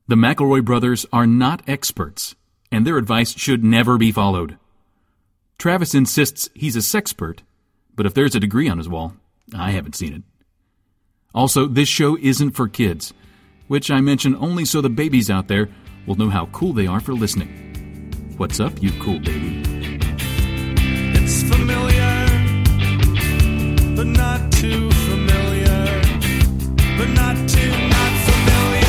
The McElroy brothers are not experts, and their advice should never be followed. Travis insists he's a sexpert, but if there's a degree on his wall, I haven't seen it. Also, this show isn't for kids, which I mention only so the babies out there will know how cool they are for listening. What's up, you cool baby? It's familiar, but not too familiar, but not too not familiar.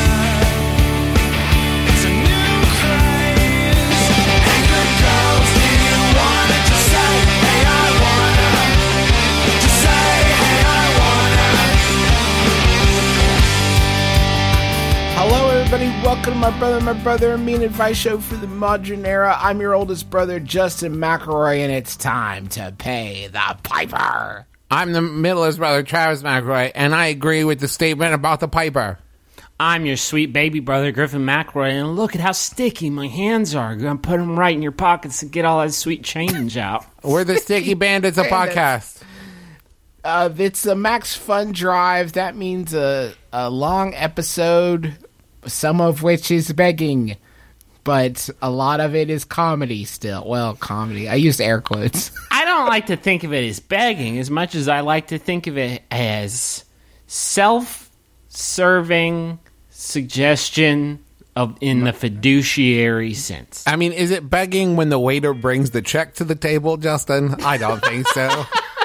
It's a new craze. Hey, good girls, do you wanna just say, hey, I wanna? Just say, hey, I wanna. Hello, everybody. Welcome to My Brother, and Me, an advice show for the modern era. I'm your oldest brother, Justin McElroy, and it's time to pay the piper. I'm the middleest brother, Travis McElroy, and I agree with the statement about the piper. I'm your sweet baby brother, Griffin McElroy, and look at how sticky my hands are. I'm going to put them right in your pockets and get all that sweet change out. We're the Sticky Bandits of podcast. It's a Max Fun Drive. That means a long episode, some of which is begging, but a lot of it is comedy still. Well, comedy. I used air quotes. I don't like to think of it as begging as much as I like to think of it as self-serving suggestion in the fiduciary sense. I mean, is it begging when the waiter brings the check to the table, Justin? I don't think so.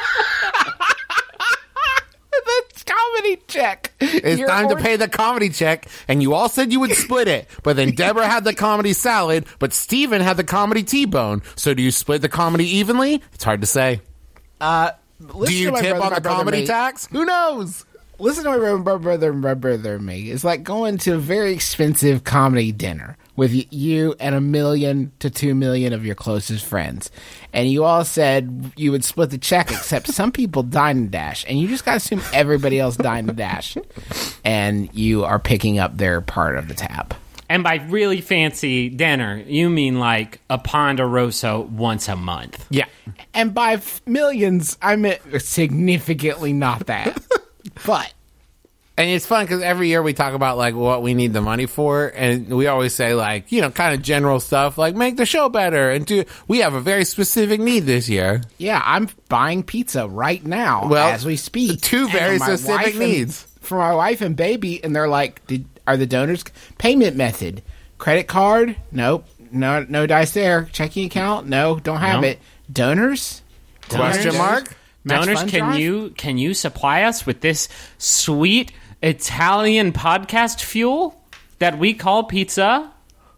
Comedy check. It's time to pay the comedy check, and you all said you would split it, but then Deborah had the comedy salad, but Steven had the comedy T-bone. So do you split the comedy evenly? It's hard to say. Do you tip on the comedy tax? Who knows? Listen to my brother and me. It's like going to a very expensive comedy dinner with you and 1 million to 2 million of your closest friends. And you all said you would split the check, except some people dine and dash. And you just got to assume everybody else dine and dash. And you are picking up their part of the tab. And by really fancy dinner, you mean like a Ponderosa once a month. Yeah. And by millions, I meant significantly not that. But. And it's fun because every year we talk about like what we need the money for, and we always say like, you know, kind of general stuff like make the show better, and we have a very specific need this year. Yeah, I'm buying pizza right now as we speak. Two very specific needs for my wife and baby, and they're like, are the donors payment method credit card? Nope, no dice there. Checking account? No, don't have it. Donors? Question mark? Donors, can you supply us with this sweet Italian podcast fuel that we call pizza?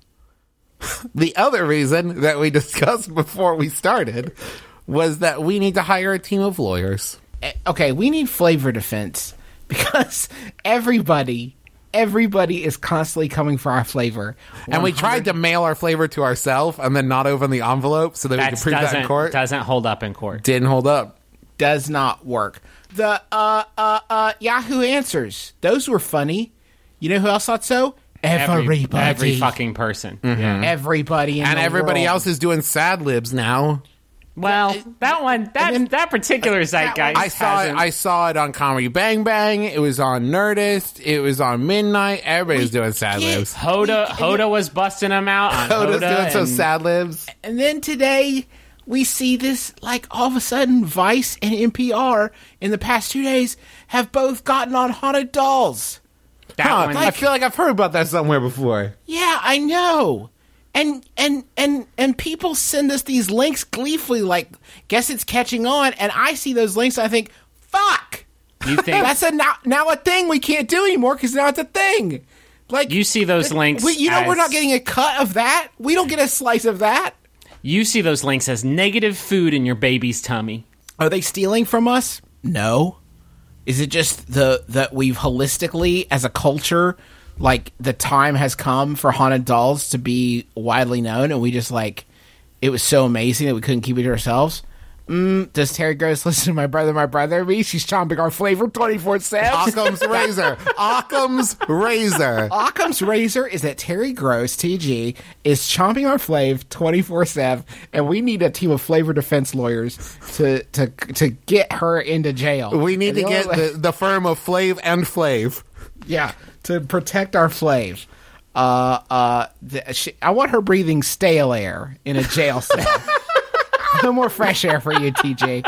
The other reason that we discussed before we started was that we need to hire a team of lawyers. Okay, we need flavor defense because everybody is constantly coming for our flavor. And we tried to mail our flavor to ourselves and then not open the envelope so that we could prove that in court. Doesn't hold up in court. Didn't hold up. Does not work. The Yahoo Answers, those were funny. You know who else thought so? Everybody. Every fucking person. Mm-hmm. Yeah. Everybody in and the everybody world. else is doing Sad Libs now. Well, that particular zeitgeist. I saw it on Comedy Bang Bang. It was on Nerdist. It was on Midnight. Everybody's doing Sad Libs. Hoda was busting them out. On Hoda's doing some Sad Libs. And then today we see this, like, all of a sudden, Vice and NPR in the past 2 days have both gotten on haunted dolls. I feel like I've heard about that somewhere before. Yeah, I know. And people send us these links gleefully, like, guess it's catching on, and I see those links and I think, fuck! You think that's now a thing we can't do anymore because now it's a thing. Like, you see those links we're not getting a cut of that. We don't get a slice of that. You see those links as negative food in your baby's tummy. Are they stealing from us? No. Is it just that we've holistically, as a culture, like, the time has come for haunted dolls to be widely known, and we just, like, it was so amazing that we couldn't keep it to ourselves? Does Terry Gross listen to my brother and me? She's chomping our flavor 24/7. Occam's razor. Occam's razor. Occam's razor is that Terry Gross, TG, is chomping our flav 24/7, and we need a team of flavor defense lawyers to get her into jail. We need to get the firm of Flav and Flav. Yeah, to protect our flav. I want her breathing stale air in a jail cell. No more fresh air for you, TJ.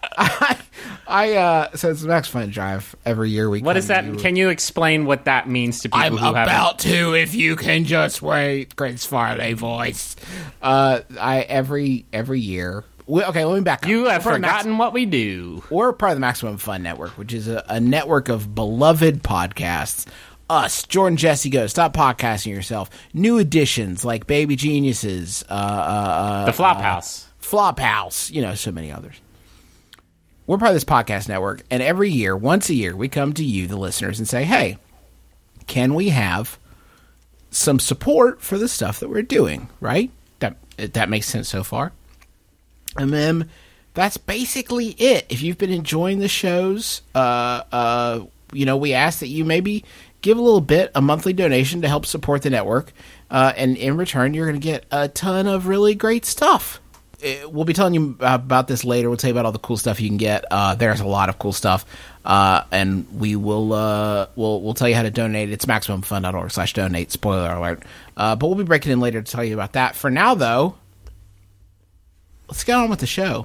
So it's the Max Fun Drive every year. What is that? Can you explain what that means to people I'm who haven't? about to, if you can just wait. Chris Farley voice. Every year. Okay, let me back up. You have We're part of forgotten what we do. We're part of the Maximum Fun Network, which is a network of beloved podcasts. Us, Jordan Jesse Go, Stop Podcasting Yourself. New additions like Baby Geniuses. The Flophouse. Flophouse. So many others. We're part of this podcast network, and every year, once a year, we come to you, the listeners, and say, hey, can we have some support for the stuff that we're doing, right? That makes sense so far. And then that's basically it. If you've been enjoying the shows, we ask that you maybe give a little bit, a monthly donation to help support the network, and in return, you're going to get a ton of really great stuff. We'll be telling you about this later. We'll tell you about all the cool stuff you can get. There's a lot of cool stuff, and we will we'll tell you how to donate. It's MaximumFun.org/donate. Spoiler alert. But we'll be breaking in later to tell you about that. For now, though, let's get on with the show.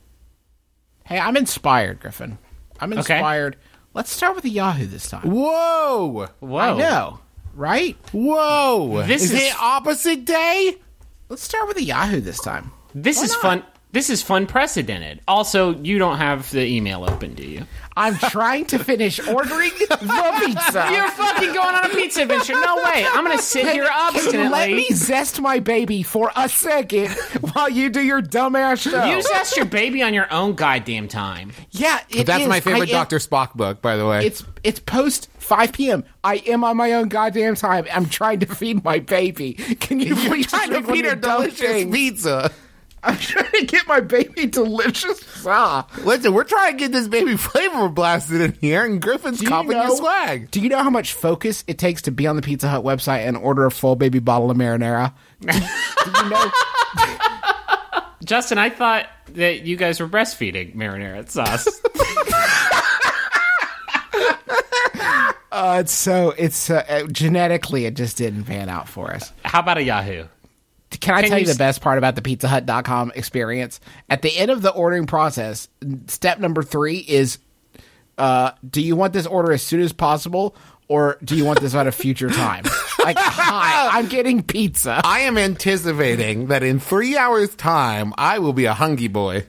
Hey, I'm inspired, Griffin. I'm inspired. Okay. Let's start with the Yahoo this time. Whoa! I know, right? Whoa! Is it opposite day? Let's start with the Yahoo this time. This is fun. This is fun precedented. Also, you don't have the email open, do you? I'm trying to finish ordering the pizza. You're fucking going on a pizza adventure. No way. I'm going to sit here obstinately. Let me zest my baby for a second while you do your dumbass show. You zest your baby on your own goddamn time. Yeah, That's my favorite Dr. Spock book, by the way. It's post 5 p.m. I am on my own goddamn time. I'm trying to feed my baby. Can you please trying to feed her delicious pizza? I'm trying to get my baby delicious. Listen, we're trying to get this baby flavor blasted in here, and Griffin's copying the swag. Do you know how much focus it takes to be on the Pizza Hut website and order a full baby bottle of marinara? Do you know? Justin, I thought that you guys were breastfeeding marinara sauce. It's genetically, it just didn't pan out for us. How about a Yahoo? Can I tell you the best part about the PizzaHut.com experience? At the end of the ordering process, step number 3 is, do you want this order as soon as possible, or do you want this at a future time? Like, hi, I'm getting pizza. I am anticipating that in 3 hours' time, I will be a hungry boy.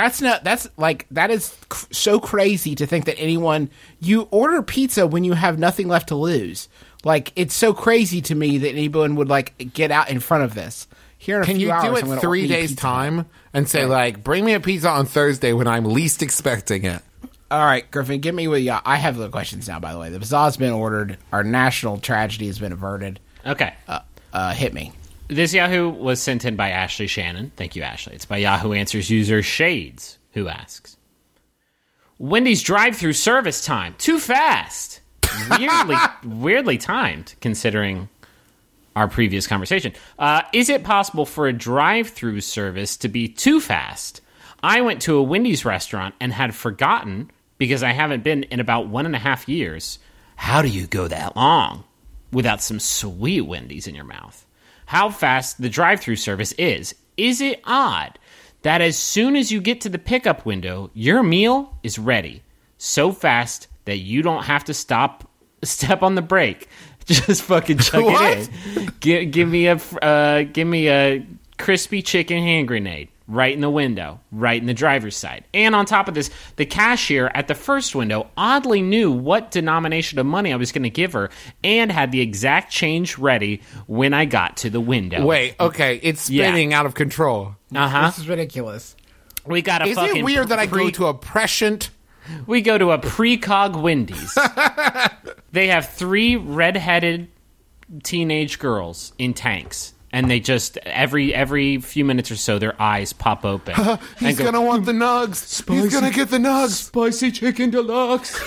That is so crazy to think that you order pizza when you have nothing left to lose. Like, it's so crazy to me that anyone would, get out in front of this. Here in a few hours, Can you do it 3 days' time and say, bring me a pizza on Thursday when I'm least expecting it? All right, Griffin, give me what you got. I have the questions now, by the way. The bazaar's been ordered. Our national tragedy has been averted. Okay. Hit me. This Yahoo was sent in by Ashley Shannon. Thank you, Ashley. It's by Yahoo Answers user Shades, who asks, Wendy's drive-through service time, too fast. Weirdly timed, considering our previous conversation. Is it possible for a drive-through service to be too fast? I went to a Wendy's restaurant and had forgotten, because I haven't been in about 1.5 years, how do you go that long without some sweet Wendy's in your mouth? How fast the drive-through service is. Is it odd that as soon as you get to the pickup window, your meal is ready? So fast that you don't have to step on the brake. Just fucking chuck it in. Give me a crispy chicken hand grenade right in the window, right in the driver's side. And on top of this, the cashier at the first window oddly knew what denomination of money I was going to give her and had the exact change ready when I got to the window. Wait, okay, it's spinning out of control. This is ridiculous. We got a Is it weird that I go to a prescient? We go to a precog Wendy's. They have 3 redheaded teenage girls in tanks. And they just, every few minutes or so, their eyes pop open. He's going to want the nugs. He's going to get the nugs. Spicy chicken deluxe.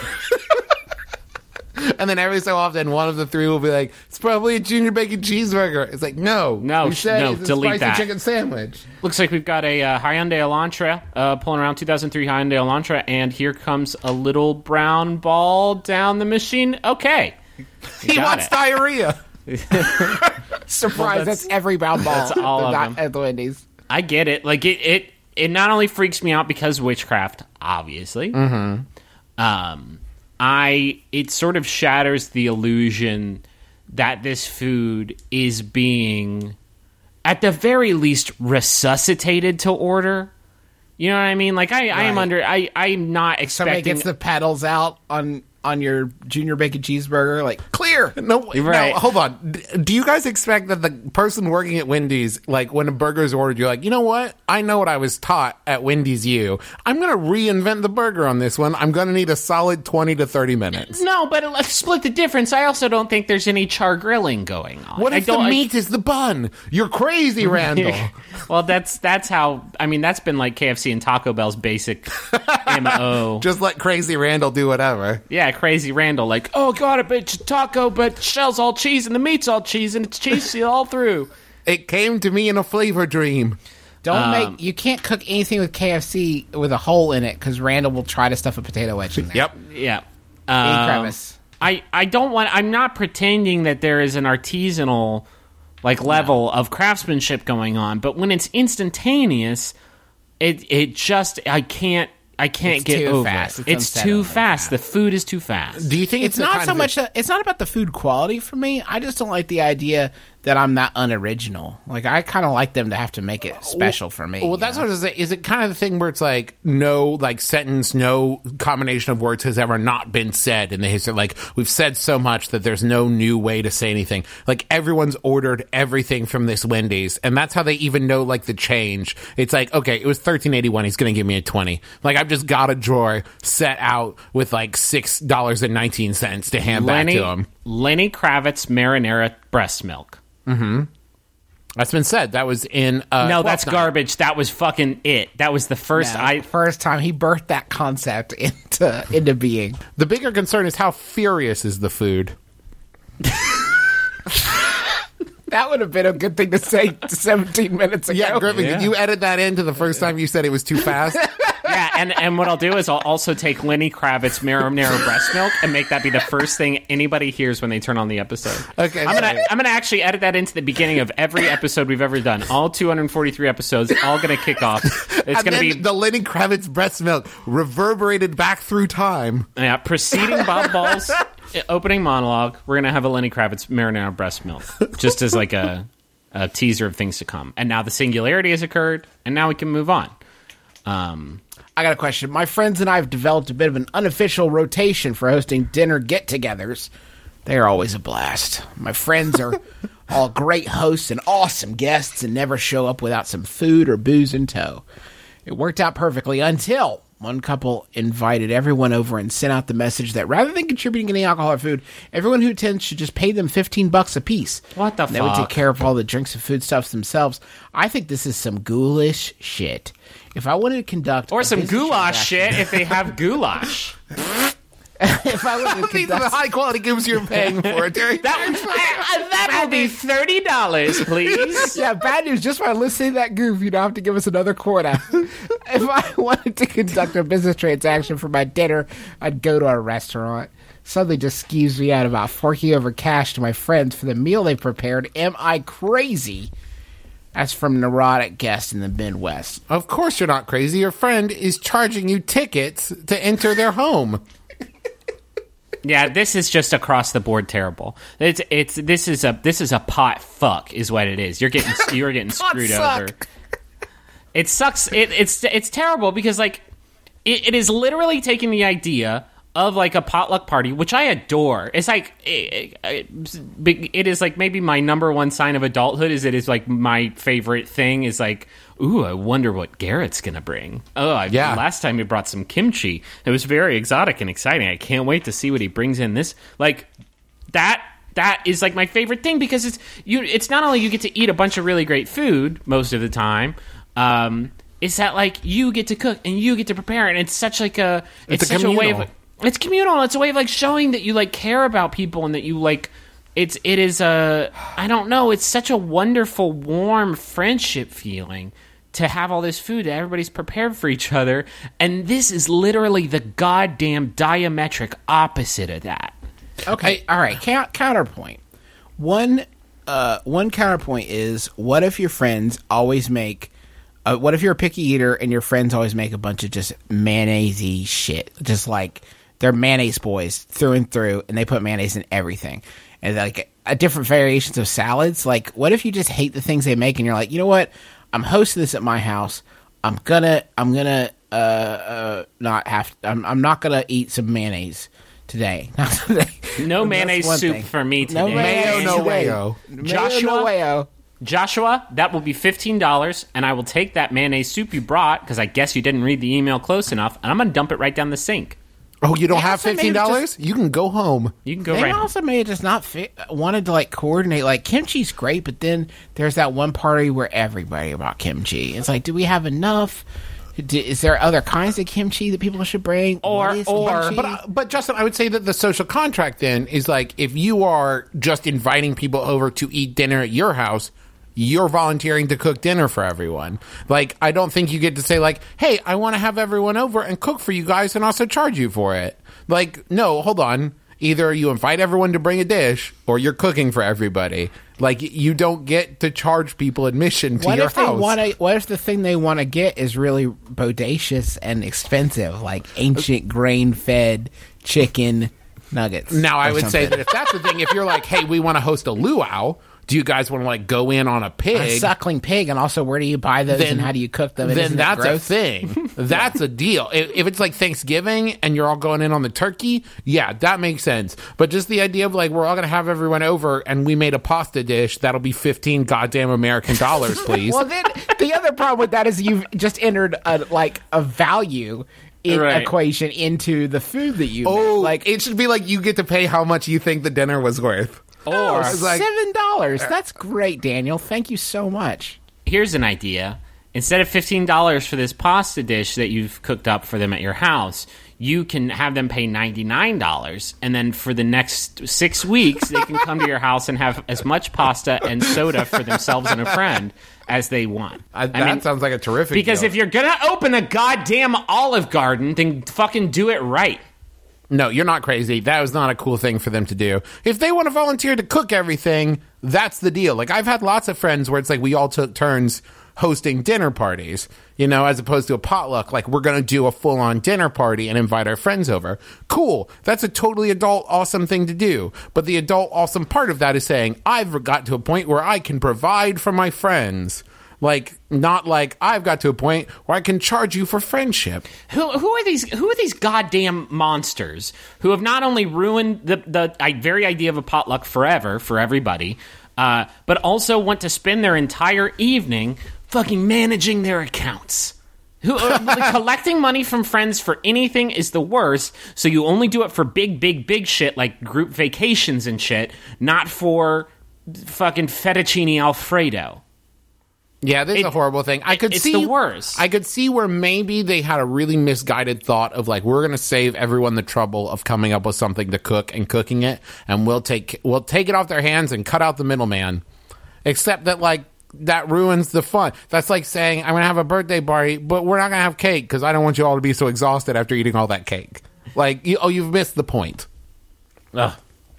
And then every so often, one of the 3 will be like, it's probably a junior bacon cheeseburger. It's like, no, it's delete a spicy that. chicken sandwich. Looks like we've got a Hyundai Elantra pulling around 2003 Hyundai Elantra, and here comes a little brown ball down the machine. Okay. He wants diarrhea. Surprise! That's every brown ball. that's all of not them. at the Wendy's. I get it. Like it not only freaks me out because of witchcraft, obviously. It sort of shatters the illusion that this food is being, at the very least, resuscitated to order. You know what I mean? Like I'm not expecting. Somebody gets the pedals out on your junior bacon cheeseburger, like clear. No, Right. no, hold on. Do you guys expect that the person working at Wendy's, like when a burger's ordered, you're like, you know what? I know what I was taught at Wendy's I'm going to reinvent the burger on this one. I'm going to need a solid 20 to 30 minutes. No, but let's split the difference. I also don't think there's any char grilling going on. What if the meat is the bun? You're crazy, Randall. Well, that's how. I mean, that's been like KFC and Taco Bell's basic MO. Just let crazy Randall do whatever. Yeah, crazy Randall, like, oh god, it's a taco, but shell's all cheese and the meat's all cheese and it's cheesy all through. It came to me in a flavor dream. You can't cook anything with KFC with a hole in it because Randall will try to stuff a potato wedge in there. Yep. Yeah. Any crevice. I don't want. I'm not pretending that there is an artisanal level of craftsmanship going on, but when it's instantaneous, it just I can't get too over fast. it. It's It's too unsettling. fast. The food is too fast. Do you think It's not so much. It's not about the food quality for me. I just don't like the idea that I'm not unoriginal. Like I kind of like them to have to make it special for me. Well, that's what I was saying. Is it kind of the thing where it's like no sentence, no combination of words has ever not been said in the history? Like we've said so much that there's no new way to say anything. Like everyone's ordered everything from this Wendy's, and that's how they even know the change. It's like, okay, it was $13.81. He's going to give me a 20. Like I've just got a drawer set out with $6.19 to hand back to him. Lenny Kravitz marinara breast milk. That's been said. That was in. No, that's 12th Night. garbage. That was fucking it. That was the first. First time he birthed that concept into being. The bigger concern is how furious is the food. That would have been a good thing to say 17 minutes ago. Yeah, Griffin, did you edit that into the first time you said it was too fast? Yeah, and what I'll do is I'll also take Lenny Kravitz marinara breast milk and make that be the first thing anybody hears when they turn on the episode. Okay, I'm gonna actually edit that into the beginning of every episode we've ever done. All 243 episodes, all gonna kick off. It's gonna be the Lenny Kravitz breast milk reverberated back through time. Preceding Bob Ball's opening monologue. We're gonna have a Lenny Kravitz marinara breast milk, just as like a teaser of things to come. And now the singularity has occurred, and now we can move on. I got a question. My friends and I have developed a bit of an unofficial rotation for hosting dinner get-togethers. They are always a blast. My friends are all great hosts and awesome guests and never show up without some food or booze in tow. It worked out perfectly until one couple invited everyone over and sent out the message that rather than contributing any alcohol or food, everyone who attends should just pay them $15 a piece. What the They would fuck? take care of all the drinks and foodstuffs themselves. I think this is some ghoulish shit. If I wanted to conduct Or a some business goulash transaction- shit if they have goulash. if I wanted to These are the conduct high quality gifts you're paying for. That will be $30, please. yeah, bad news. Just by listening to that goof, you don't have to give us another quarter. If I wanted to conduct a business transaction for my dinner, I'd go to a restaurant. Suddenly just skews me out about forking over cash to my friends for the meal they prepared. Am I crazy? That's from neurotic guests in the Midwest. Of course you're not crazy. Your friend is charging you tickets to enter their home. Yeah, this is just across the board terrible. This is a pot fuck is what it is. You're getting screwed over. It sucks. It's terrible because it is literally taking the idea of a potluck party, which I adore. It's it is maybe my number one sign of adulthood is it is my favorite thing is ooh, I wonder what Garrett's gonna bring. Yeah. Last time he brought some kimchi. It was very exotic and exciting. I can't wait to see what he brings in this. That is my favorite thing because it's not only you get to eat a bunch of really great food most of the time. It's that you get to cook and you get to prepare, and it's such such a way of. It's communal. It's a way of showing that you care about people and that you it is I don't know. It's such a wonderful, warm friendship feeling to have all this food that everybody's prepared for each other, and this is literally the goddamn diametric opposite of that. Okay, all right. Counterpoint. One counterpoint is, what if your friends always make? What if you're a picky eater and your friends always make a bunch of just mayonnaise-y shit, just like they're mayonnaise boys through and through, and they put mayonnaise in everything, and like different variations of salads. Like, what if you just hate the things they make, and you're like, you know what? I'm hosting this at my house. I'm not gonna eat some mayonnaise today. No mayonnaise one soup thing. for me today. No mayo, no today. wayo. Joshua? Mayo, no wayo. Joshua, that will be $15, and I will take that mayonnaise soup you brought, because I guess you didn't read the email close enough, and I'm going to dump it right down the sink. Oh, you don't have also made it $15? just- You can go home. You can go They right also may have just not wanted to like coordinate. Like, kimchi's great, but then there's that one party where everybody brought kimchi. It's like, do we have enough? Is there other kinds of kimchi that people should bring? What is kimchi? But Justin, I would say that the social contract then is like, if you are just inviting people over to eat dinner at your house, you're volunteering to cook dinner for everyone. Like, I don't think you get to say like, hey, I want to have everyone over and cook for you guys and also charge you for it. Like, no, hold on. Either you invite everyone to bring a dish or you're cooking for everybody. Like, you don't get to charge people admission to your house. What if the thing they want to get is really bodacious and expensive, like ancient grain-fed chicken nuggets? Now, I or would say something? that if that's the thing, if you're like, hey, we want to host a luau, do you guys want to like go in on a pig? A suckling pig, and also where do you buy those and how do you cook them? And Then isn't that that's a gross? thing. That's a deal. If it's like Thanksgiving and you're all going in on the turkey, yeah, that makes sense. But just the idea of like, we're all going to have everyone over and we made a pasta dish, that'll be 15 goddamn American dollars, please. Well, then the other problem with that is you've just entered a value equation into the food that you make. Like, it should be like you get to pay how much you think the dinner was worth. Oh, It's like- $7. That's great, Daniel. Thank you so much. Here's an idea. Instead of $15 for this pasta dish that you've cooked up for them at your house, you can have them pay $99, and then for the next 6 weeks, they can come to your house and have as much pasta and soda for themselves and a friend as they want. That sounds like a terrific Because deal. if you're going to open a goddamn Olive Garden, then fucking do it right. No, you're not crazy. That was not a cool thing for them to do. If they want to volunteer to cook everything, that's the deal. Like, I've had lots of friends where it's like we all took turns hosting dinner parties, you know, as opposed to a potluck. Like, we're going to do a full-on dinner party and invite our friends over. Cool. That's a totally adult, awesome thing to do. But the adult, awesome part of that is saying, I've got to a point where I can provide for my friends. Like, not like I've got to a point where I can charge you for friendship. Who are these goddamn monsters who have not only ruined the very idea of a potluck forever for everybody, but also want to spend their entire evening fucking managing their accounts? Who collecting money from friends for anything is the worst. So you only do it for big shit like group vacations and shit, not for fucking fettuccine Alfredo. Yeah, this is a horrible thing. It's the worst. I could see where maybe they had a really misguided thought of like, we're going to save everyone the trouble of coming up with something to cook and cooking it, and we'll take it off their hands and cut out the middleman. Except that like that ruins the fun. That's like saying I'm going to have a birthday party, but we're not going to have cake because I don't want you all to be so exhausted after eating all that cake. Like, you've missed the point. Ugh.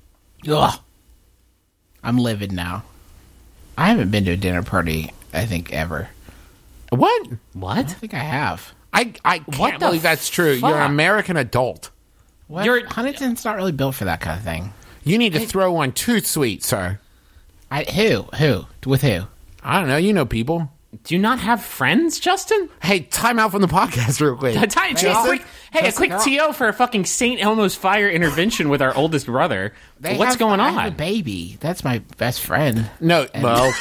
I'm livid now. I haven't been to a dinner party, I think, ever. What? What? I think I have. I can't What the believe that's true. fuck? You're an American adult. What? Huntington's not really built for that kind of thing. You need to throw one too sweet, sir. Who? With who? I don't know. You know people. Do you not have friends, Justin? Hey, time out from the podcast real quick. A quick TO for a fucking St. Elmo's fire intervention with our oldest brother. What's going on? I have a baby. That's my best friend. No, well,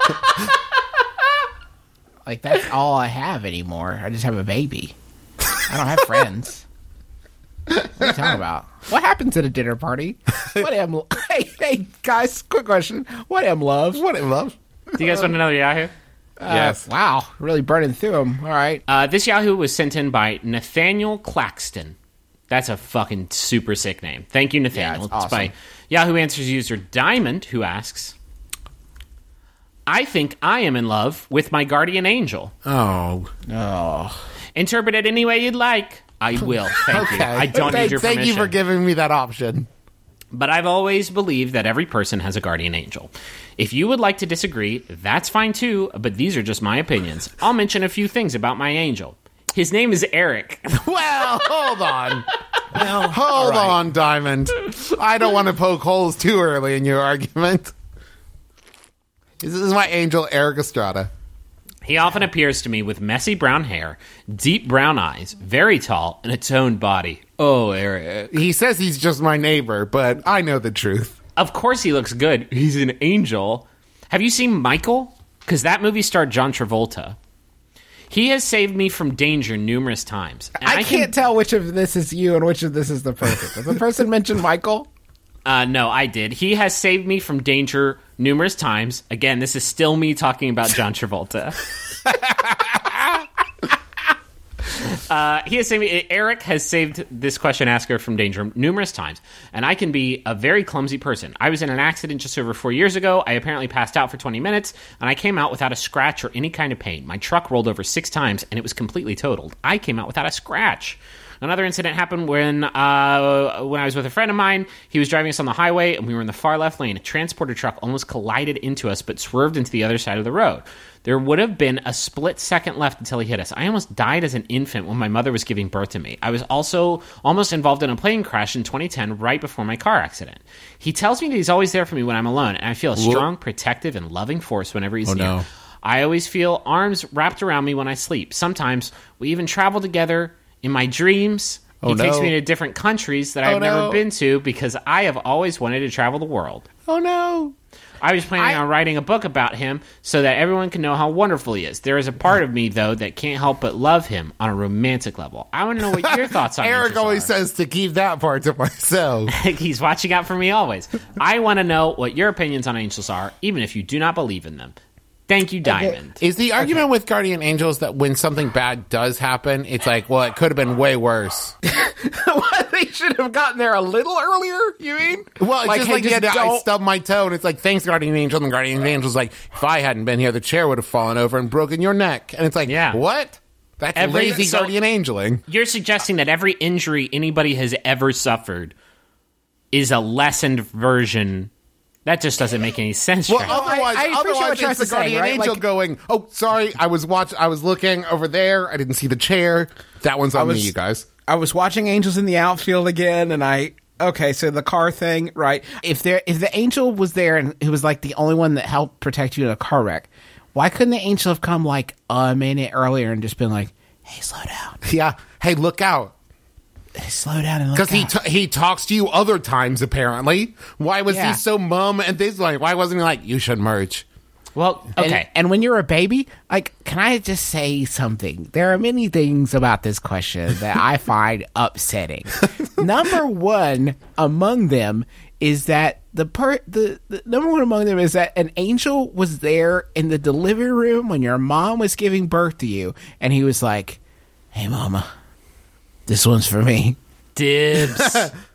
Like, that's all I have anymore. I just have a baby. I don't have friends. What are you talking about? What happens at a dinner party? Hey, guys, quick question. What am love? what it loves. Do you guys want another Yahoo? Yes. Wow, really burning through them. All right. This Yahoo was sent in by Nathaniel Claxton. That's a fucking super sick name. Thank you, Nathaniel. Yeah, it's awesome. by Yahoo Answers user Diamond, who asks, I think I am in love with my guardian angel. Oh. Interpret it any way you'd like. I will. Thank you. I don't need your permission. Thank you for giving me that option. But I've always believed that every person has a guardian angel. If you would like to disagree, that's fine too, but these are just my opinions. I'll mention a few things about my angel. His name is Eric. Well, hold on. Hold on, Diamond. I don't want to poke holes too early in your argument. This is my angel, Eric Estrada. He often appears to me with messy brown hair, deep brown eyes, very tall, and a toned body. Oh, Eric. He says he's just my neighbor, but I know the truth. Of course he looks good. He's an angel. Have you seen Michael? Because that movie starred John Travolta. He has saved me from danger numerous times. And I can't tell which of this is you and which of this is the person. Does the person mention Michael? No, I did. He has saved me from danger numerous times. Again, this is still me talking about John Travolta. He has saved me. Eric has saved this question asker from danger numerous times, and I can be a very clumsy person. I was in an accident just over 4 years ago. I apparently passed out for 20 minutes, and I came out without a scratch or any kind of pain. My truck rolled over 6 times, and it was completely totaled. I came out without a scratch. Another incident happened when I was with a friend of mine. He was driving us on the highway, and we were in the far left lane. A transporter truck almost collided into us, but swerved into the other side of the road. There would have been a split second left until he hit us. I almost died as an infant when my mother was giving birth to me. I was also almost involved in a plane crash in 2010 right before my car accident. He tells me that he's always there for me when I'm alone, and I feel a strong, protective, and loving force whenever he's near. No. I always feel arms wrapped around me when I sleep. Sometimes we even travel together in my dreams. He takes me to different countries that I've never been to because I have always wanted to travel the world. Oh, no. I was planning on writing a book about him so that everyone can know how wonderful he is. There is a part of me, though, that can't help but love him on a romantic level. I want to know what your thoughts on Eric angels always are. says to keep that part to myself. He's watching out for me always. I want to know what your opinions on angels are, even if you do not believe in them. Thank you, Diamond. Is the argument with guardian angels that when something bad does happen, it's like, well, it could have been way worse? What? They should have gotten there a little earlier, you mean? Well, it's just hey, like, I don't- stubbed my toe, and it's like, thanks, guardian angel. And the guardian angel's like, if I hadn't been here, the chair would have fallen over and broken your neck. And it's like, Yeah. what? That's lazy guardian angeling. You're suggesting that every injury anybody has ever suffered is a lessened version. That just doesn't make any sense. Well, Trent. otherwise, I appreciate what it's you're the saying, guardian right? angel Like- going, oh, sorry, I was looking over there. I didn't see the chair. That one's on me, you guys. I was watching Angels in the Outfield again, and okay, so the car thing, right? If the angel was there and he was like the only one that helped protect you in a car wreck, why couldn't the angel have come like a minute earlier and just been like, "Hey, slow down, Yeah. Hey, look out. hey, slow down," and look Because out. he talks to you other times, apparently. Why was Yeah. he so mum and this? Like, why wasn't he like, you should merge? Well, okay. And when you're a baby, like, can I just say something? There are many things about this question that I find upsetting. Number one among them is that the number one among them is that an angel was there in the delivery room when your mom was giving birth to you, and he was like, "Hey, mama, this one's for me." Dibs.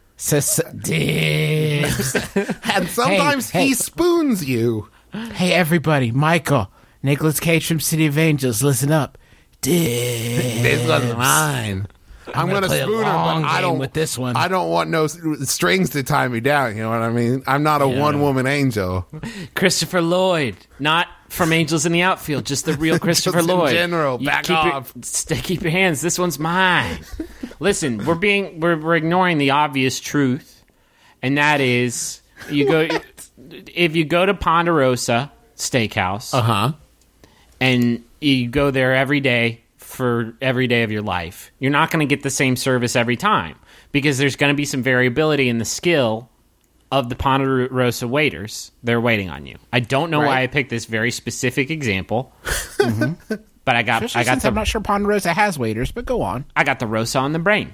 Dibs. And sometimes hey. he spoons you. Hey, everybody, Michael, Nicolas Cage from City of Angels, listen up. Dibs. This one's mine. I'm gonna play a spoon her, long but I game don't with this one. I don't want no strings to tie me down. You know what I mean? I'm not a one woman angel. Christopher Lloyd, not from Angels in the Outfield, just the real Christopher Just in Lloyd. general, You back keep off. Keep your hands. This one's mine. Listen, we're ignoring the obvious truth, and that is if you go to Ponderosa Steakhouse, and you go there every day for every day of your life, you're not going to get the same service every time because there's going to be some variability in the skill of the Ponderosa waiters. They're waiting on you. I don't know why I picked this very specific example, but I got I'm not sure Ponderosa has waiters, but go on. I got the Rosa on the brain.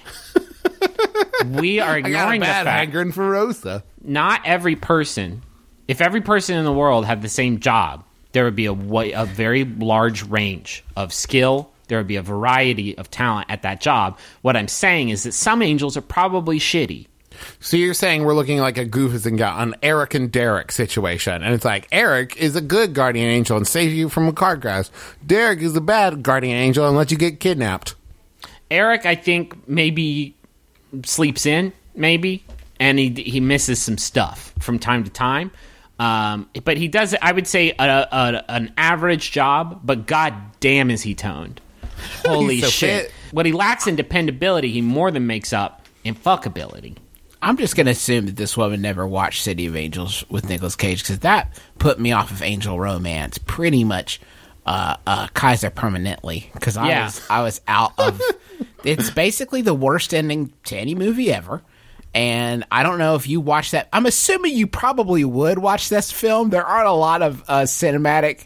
We are I got a ignoring the bad fact hankering for Rosa. not every person. If every person in the world had the same job, there would be a very large range of skill. There would be a variety of talent at that job. What I'm saying is that some angels are probably shitty. So you're saying we're looking like a Goofus and an Eric and Derek situation, and it's like Eric is a good guardian angel and saves you from a car crash. Derek is a bad guardian angel and lets you get kidnapped. Eric, I think, maybe sleeps in, maybe. and he misses some stuff from time to time. But he does, I would say, an average job, but god damn is he toned. Holy He's so shit. fit. What he lacks in dependability, he more than makes up in fuckability. I'm just going to assume that this woman never watched City of Angels with Nicolas Cage, because that put me off of Angel Romance pretty much Kaiser permanently, because I was out of... It's basically the worst ending to any movie ever. And I don't know if you watched that. I'm assuming you probably would watch this film. There aren't a lot of cinematic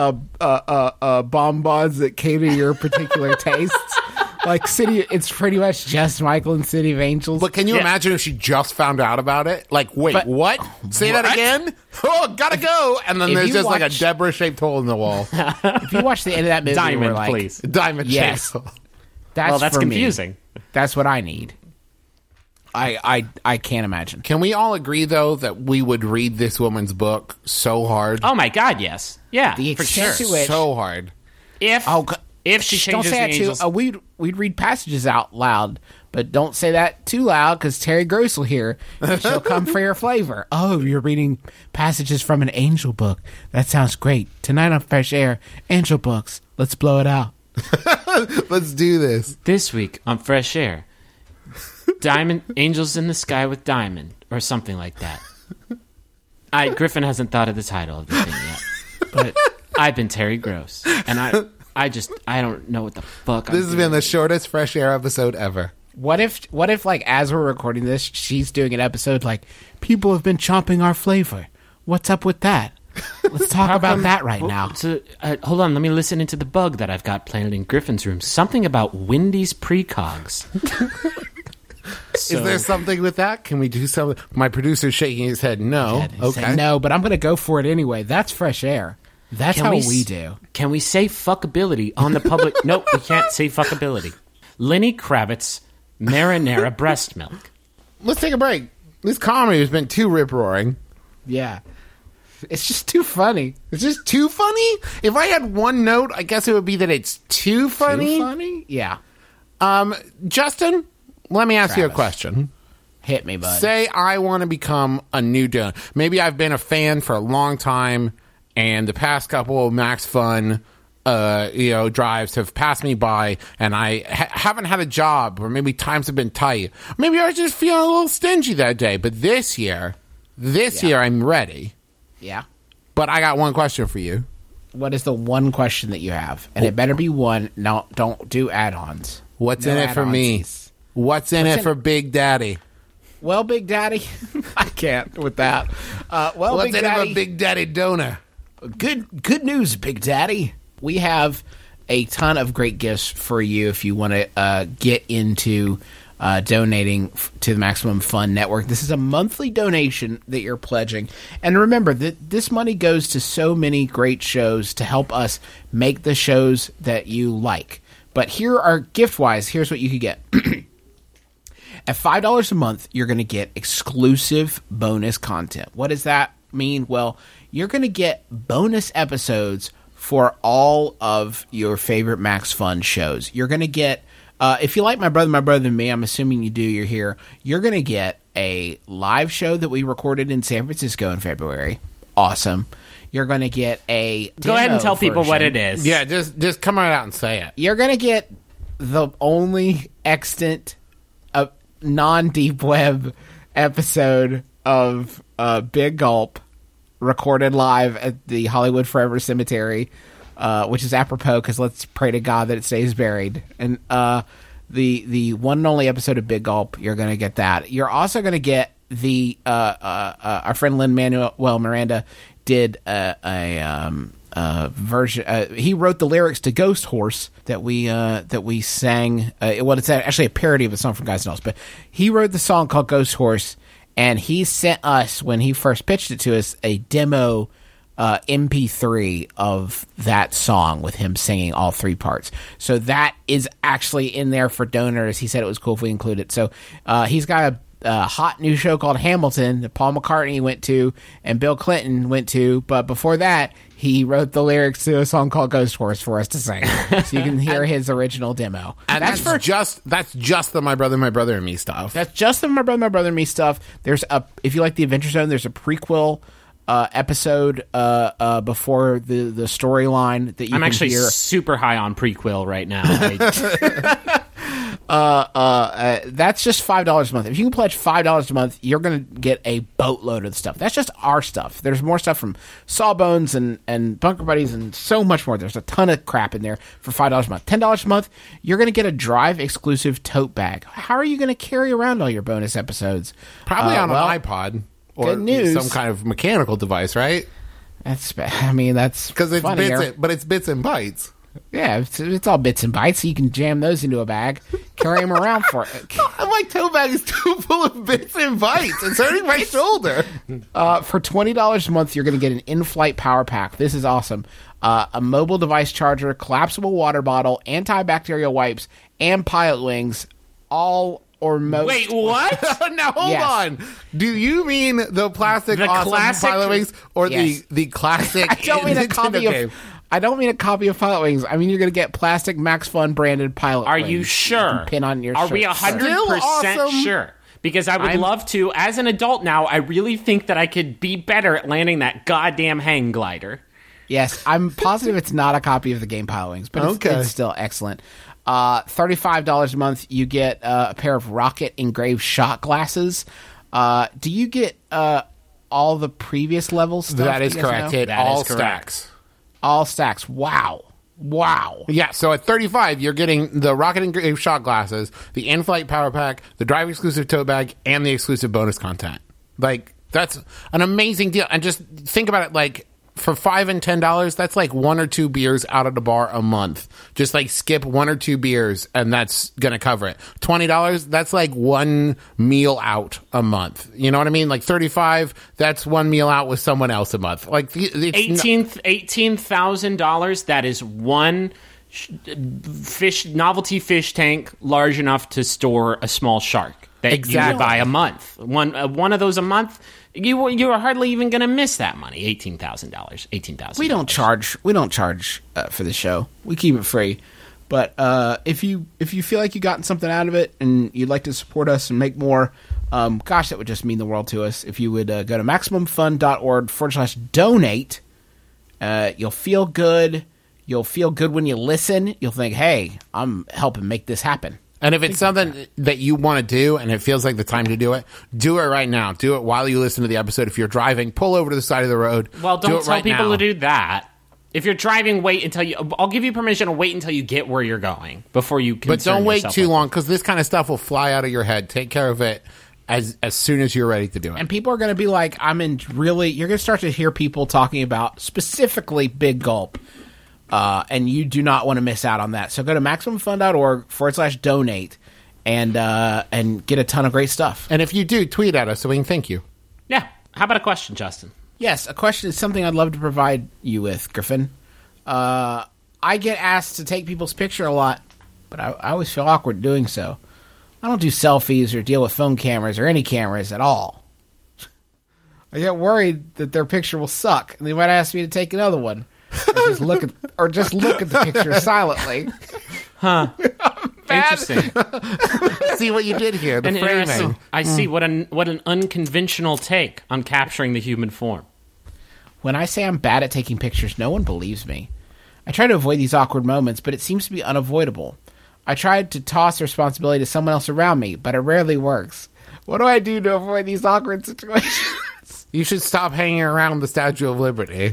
bonbons that cater to your particular tastes. Like it's pretty much just Michael and City of Angels. But can you imagine if she just found out about it? Like, wait, what? Say that again? Oh, gotta go. And then If there's you just like a watch- Deborah-shaped hole in the wall. If you watch the end of that movie, Diamond, we're like, please. Diamond Yes. shaped hole. That's That's for me. confusing. That's what I need. I can't imagine. Can we all agree, though, that we would read this woman's book so hard? Oh my god, yes. Yeah, The for extent sure. to which- So hard. If she Shh, changes don't say the that angels... too. We'd read passages out loud, but don't say that too loud because Terry Gross will hear. And she'll come for your flavor. Oh, you're reading passages from an angel book. That sounds great. Tonight on Fresh Air, angel books. Let's blow it out. Let's do this. This week on Fresh Air, Diamond Angels in the Sky with Diamond, or something like that. Griffin hasn't thought of the title of the thing yet, but I've been Terry Gross, and I don't know what the fuck. This has been the shortest Fresh Air episode ever. What if like as we're recording this, she's doing an episode like people have been chomping our flavor. What's up with that? Let's talk about that right now. So, hold on, let me listen into the bug that I've got planted in Griffin's room. Something about Wendy's precogs. Is there something with that? Can we do something? My producer's shaking his head. No. Say, Okay. no, but I'm going to go for it anyway. That's Fresh Air. That's Can how we we s- do. Can we say fuckability on the public? Nope, we can't say fuckability. Lenny Kravitz, marinara breast milk. Let's take a break. This comedy has been too rip-roaring. Yeah. It's just too funny. It's just too funny? If I had one note, I guess it would be that it's too funny. Too funny? Yeah. Justin, let me ask you a Travis. question. Hit me, bud. Say I want to become a new donor. Maybe I've been a fan for a long time, and the past couple of Max Fun drives have passed me by, and I haven't had a job, or maybe times have been tight. Maybe I was just feeling a little stingy that day. But this year I'm ready. Yeah. But I got one question for you. What is the one question that you have? And it better be one. No, don't do add-ons. What's No in it for me? add-onsies. What's in it in- for Big Daddy? Well, Big Daddy, I can't with that. What's Big in it Daddy, for Big Daddy Donor? Good news, Big Daddy. We have a ton of great gifts for you if you want to get into donating to the Maximum Fun Network. This is a monthly donation that you're pledging. And remember that this money goes to so many great shows to help us make the shows that you like. But here are gift-wise, here's what you could get. At $5 a month, you're going to get exclusive bonus content. What does that mean? Well, you're going to get bonus episodes for all of your favorite Max Fun shows. You're going to get, if you like My Brother and Me, I'm assuming you do, you're here. You're going to get a live show that we recorded in San Francisco in February. Awesome. You're going to get a Go ahead and demo tell people what version. it is. Yeah, just come right out and say it. You're going to get the only extant non-deep web episode of Big Gulp recorded live at the Hollywood Forever Cemetery, which is apropos because let's pray to God that it stays buried. And the one and only episode of Big Gulp, you're going to get that. You're also going to get the our friend Lin-Manuel Miranda did a version. He wrote the lyrics to Ghost Horse that we sang. Well, it's actually a parody of a song from Guys N' Dolls, but he wrote the song called Ghost Horse, and he sent us, when he first pitched it to us, a demo MP3 of that song with him singing all three parts. So that is actually in there for donors. He said it was cool if we include it. So he's got a hot new show called Hamilton that Paul McCartney went to and Bill Clinton went to. But before that, he wrote the lyrics to a song called Ghost Horse for us to sing. So you can hear his original demo. And that's just the My Brother and Me stuff. That's just the My Brother and Me stuff. There's if you like the Adventure Zone, there's a prequel episode before the storyline that you I'm can actually hear. super high on prequel right now. That's just $5 a month. If you can pledge $5 a month, you're going to get a boatload of the stuff. That's just our stuff. There's more stuff from Sawbones and Bunker Buddies and so much more. There's a ton of crap in there for $5 a month. $10 a month, you're going to get a Drive exclusive tote bag. How are you going to carry around all your bonus episodes? Probably on an iPod or good news. some kind of mechanical device, right? That's Because it's funnier. it's bits and bytes. Yeah, it's all bits and bytes, so you can jam those into a bag, carry them around for it. My tote bag is too full of bits and bytes. It's hurting my shoulder. For $20 a month, you're going to get an in-flight power pack. This is awesome. A mobile device charger, collapsible water bottle, antibacterial wipes, and pilot wings, all or most. Wait, what? Now hold Yes. on. Do you mean the plastic The awesome classic- pilot wings or Yes. the classic? I don't mean a Nintendo copy game? of. I don't mean a copy of Pilot Wings. I mean you're going to get plastic Max Fun branded Pilot Are Wings. you sure? can pin on your Are shirt. we 100% awesome. sure? Because I would love to, as an adult now, I really think that I could be better at landing that goddamn hang glider. Yes, I'm positive it's not a copy of the game Pilot Wings, but it's still excellent. $35 a month, you get a pair of Rocket engraved shot glasses. Do you get all the previous level stuff? That is You guys correct. know? It That all is correct. stacks. All stacks. Wow. Yeah, so at 35, you're getting the Rocket engraved shot glasses, the in-flight power pack, the Drive exclusive tote bag, and the exclusive bonus content. Like, that's an amazing deal. And just think about it, like, for $5 and $10, that's like 1 or 2 beers out of the bar a month. Just like skip 1 or 2 beers, and that's gonna cover it. $20, that's like 1 meal out a month. You know what I mean? Like 35, that's 1 meal out with someone else a month. Like it's $18,000. That is one novelty fish tank large enough to store a small shark that you Exactly. would buy a month. One of those a month. You are hardly even going to miss that money. $18,000. $18,000. We don't charge for the show. We keep it free. But if you feel like you gotten something out of it and you'd like to support us and make more, gosh, that would just mean the world to us. If you would go to MaximumFun.org/donate, you'll feel good. You'll feel good when you listen. You'll think, hey, I'm helping make this happen. And if it's something that you want to do and it feels like the time to do it right now. Do it while you listen to the episode. If you're driving, pull over to the side of the road. Well, do don't it tell right people now. to do that. If you're driving, wait until you. I'll give you permission to wait until you get where you're going before you. But don't wait yourself too with long because this kind of stuff will fly out of your head. Take care of it as soon as you're ready to do it. And people are going to be like, you're going to start to hear people talking about specifically Big Gulp. And you do not want to miss out on that. So go to MaximumFun.org/donate and get a ton of great stuff. And if you do, tweet at us so we can thank you. Yeah. How about a question, Justin? Yes, a question is something I'd love to provide you with, Griffin. I get asked to take people's picture a lot, but I always feel awkward doing so. I don't do selfies or deal with phone cameras or any cameras at all. I get worried that their picture will suck, and they might ask me to take another one, or just look at the picture silently. Interesting. See what you did here, the And framing. interesting. I see what an unconventional take on capturing the human form. When I say I'm bad at taking pictures, no one believes me. I try to avoid these awkward moments, but it seems to be unavoidable. I tried to toss the responsibility to someone else around me, but it rarely works. What do I do to avoid these awkward situations? You should stop hanging around the Statue of Liberty.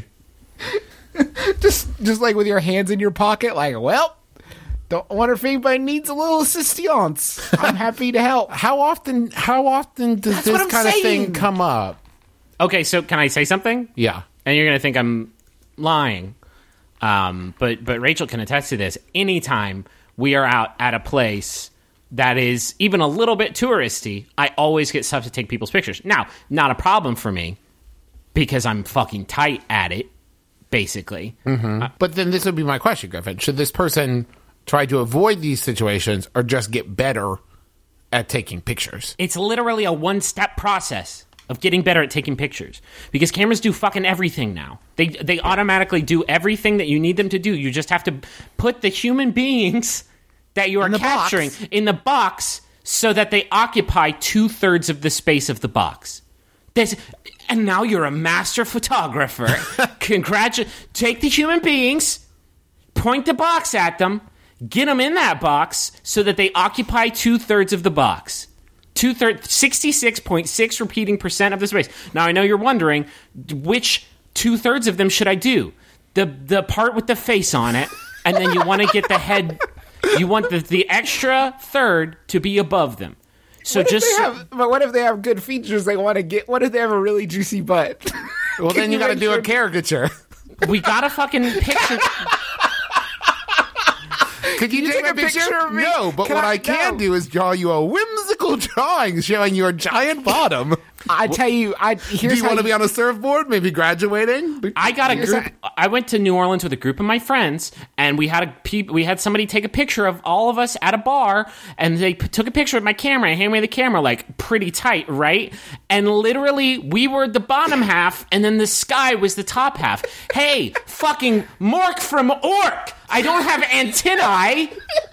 just like with your hands in your pocket, like, well, don't wonder if anybody needs a little assistance. I'm happy to help. How often does what this I'm kind of saying. thing come up? Okay, so can I say something? Yeah. And you're going to think I'm lying. But Rachel can attest to this. Anytime we are out at a place that is even a little bit touristy, I always get stuff to take people's pictures. Now, not a problem for me because I'm fucking tight at it, basically. But then this would be my question, Griffin. Should this person try to avoid these situations or just get better at taking pictures. It's literally a one-step process of getting better at taking pictures. Because cameras do fucking everything now. They automatically do everything that you need them to do. You just have to put the human beings that you are capturing in the box so that they occupy 2/3 of the space of the box. And now you're a master photographer. Take the human beings, point the box at them, get them in that box so that they occupy 2/3 of the box. 66.6 repeating % of the space. Now I know you're wondering, which 2/3 of them should I do? The part with the face on it, and then you want to get the head. You want the extra third to be above them. So but what if they have good features they want to get? What if they have a really juicy butt? Well, then you got to do a caricature. we got to fucking picture. Could you take a picture of me? No, but what I can do is draw you a whimsical drawing showing your giant bottom. I tell you, Do you want to be on a surfboard, maybe graduating? I got a group. I went to New Orleans with a group of my friends, and we had somebody take a picture of all of us at a bar, and they took a picture with my camera and handed me the camera, like, pretty tight, right? And literally, we were the bottom half, and then the sky was the top half. Hey, fucking Mork from Ork! I don't have antennae!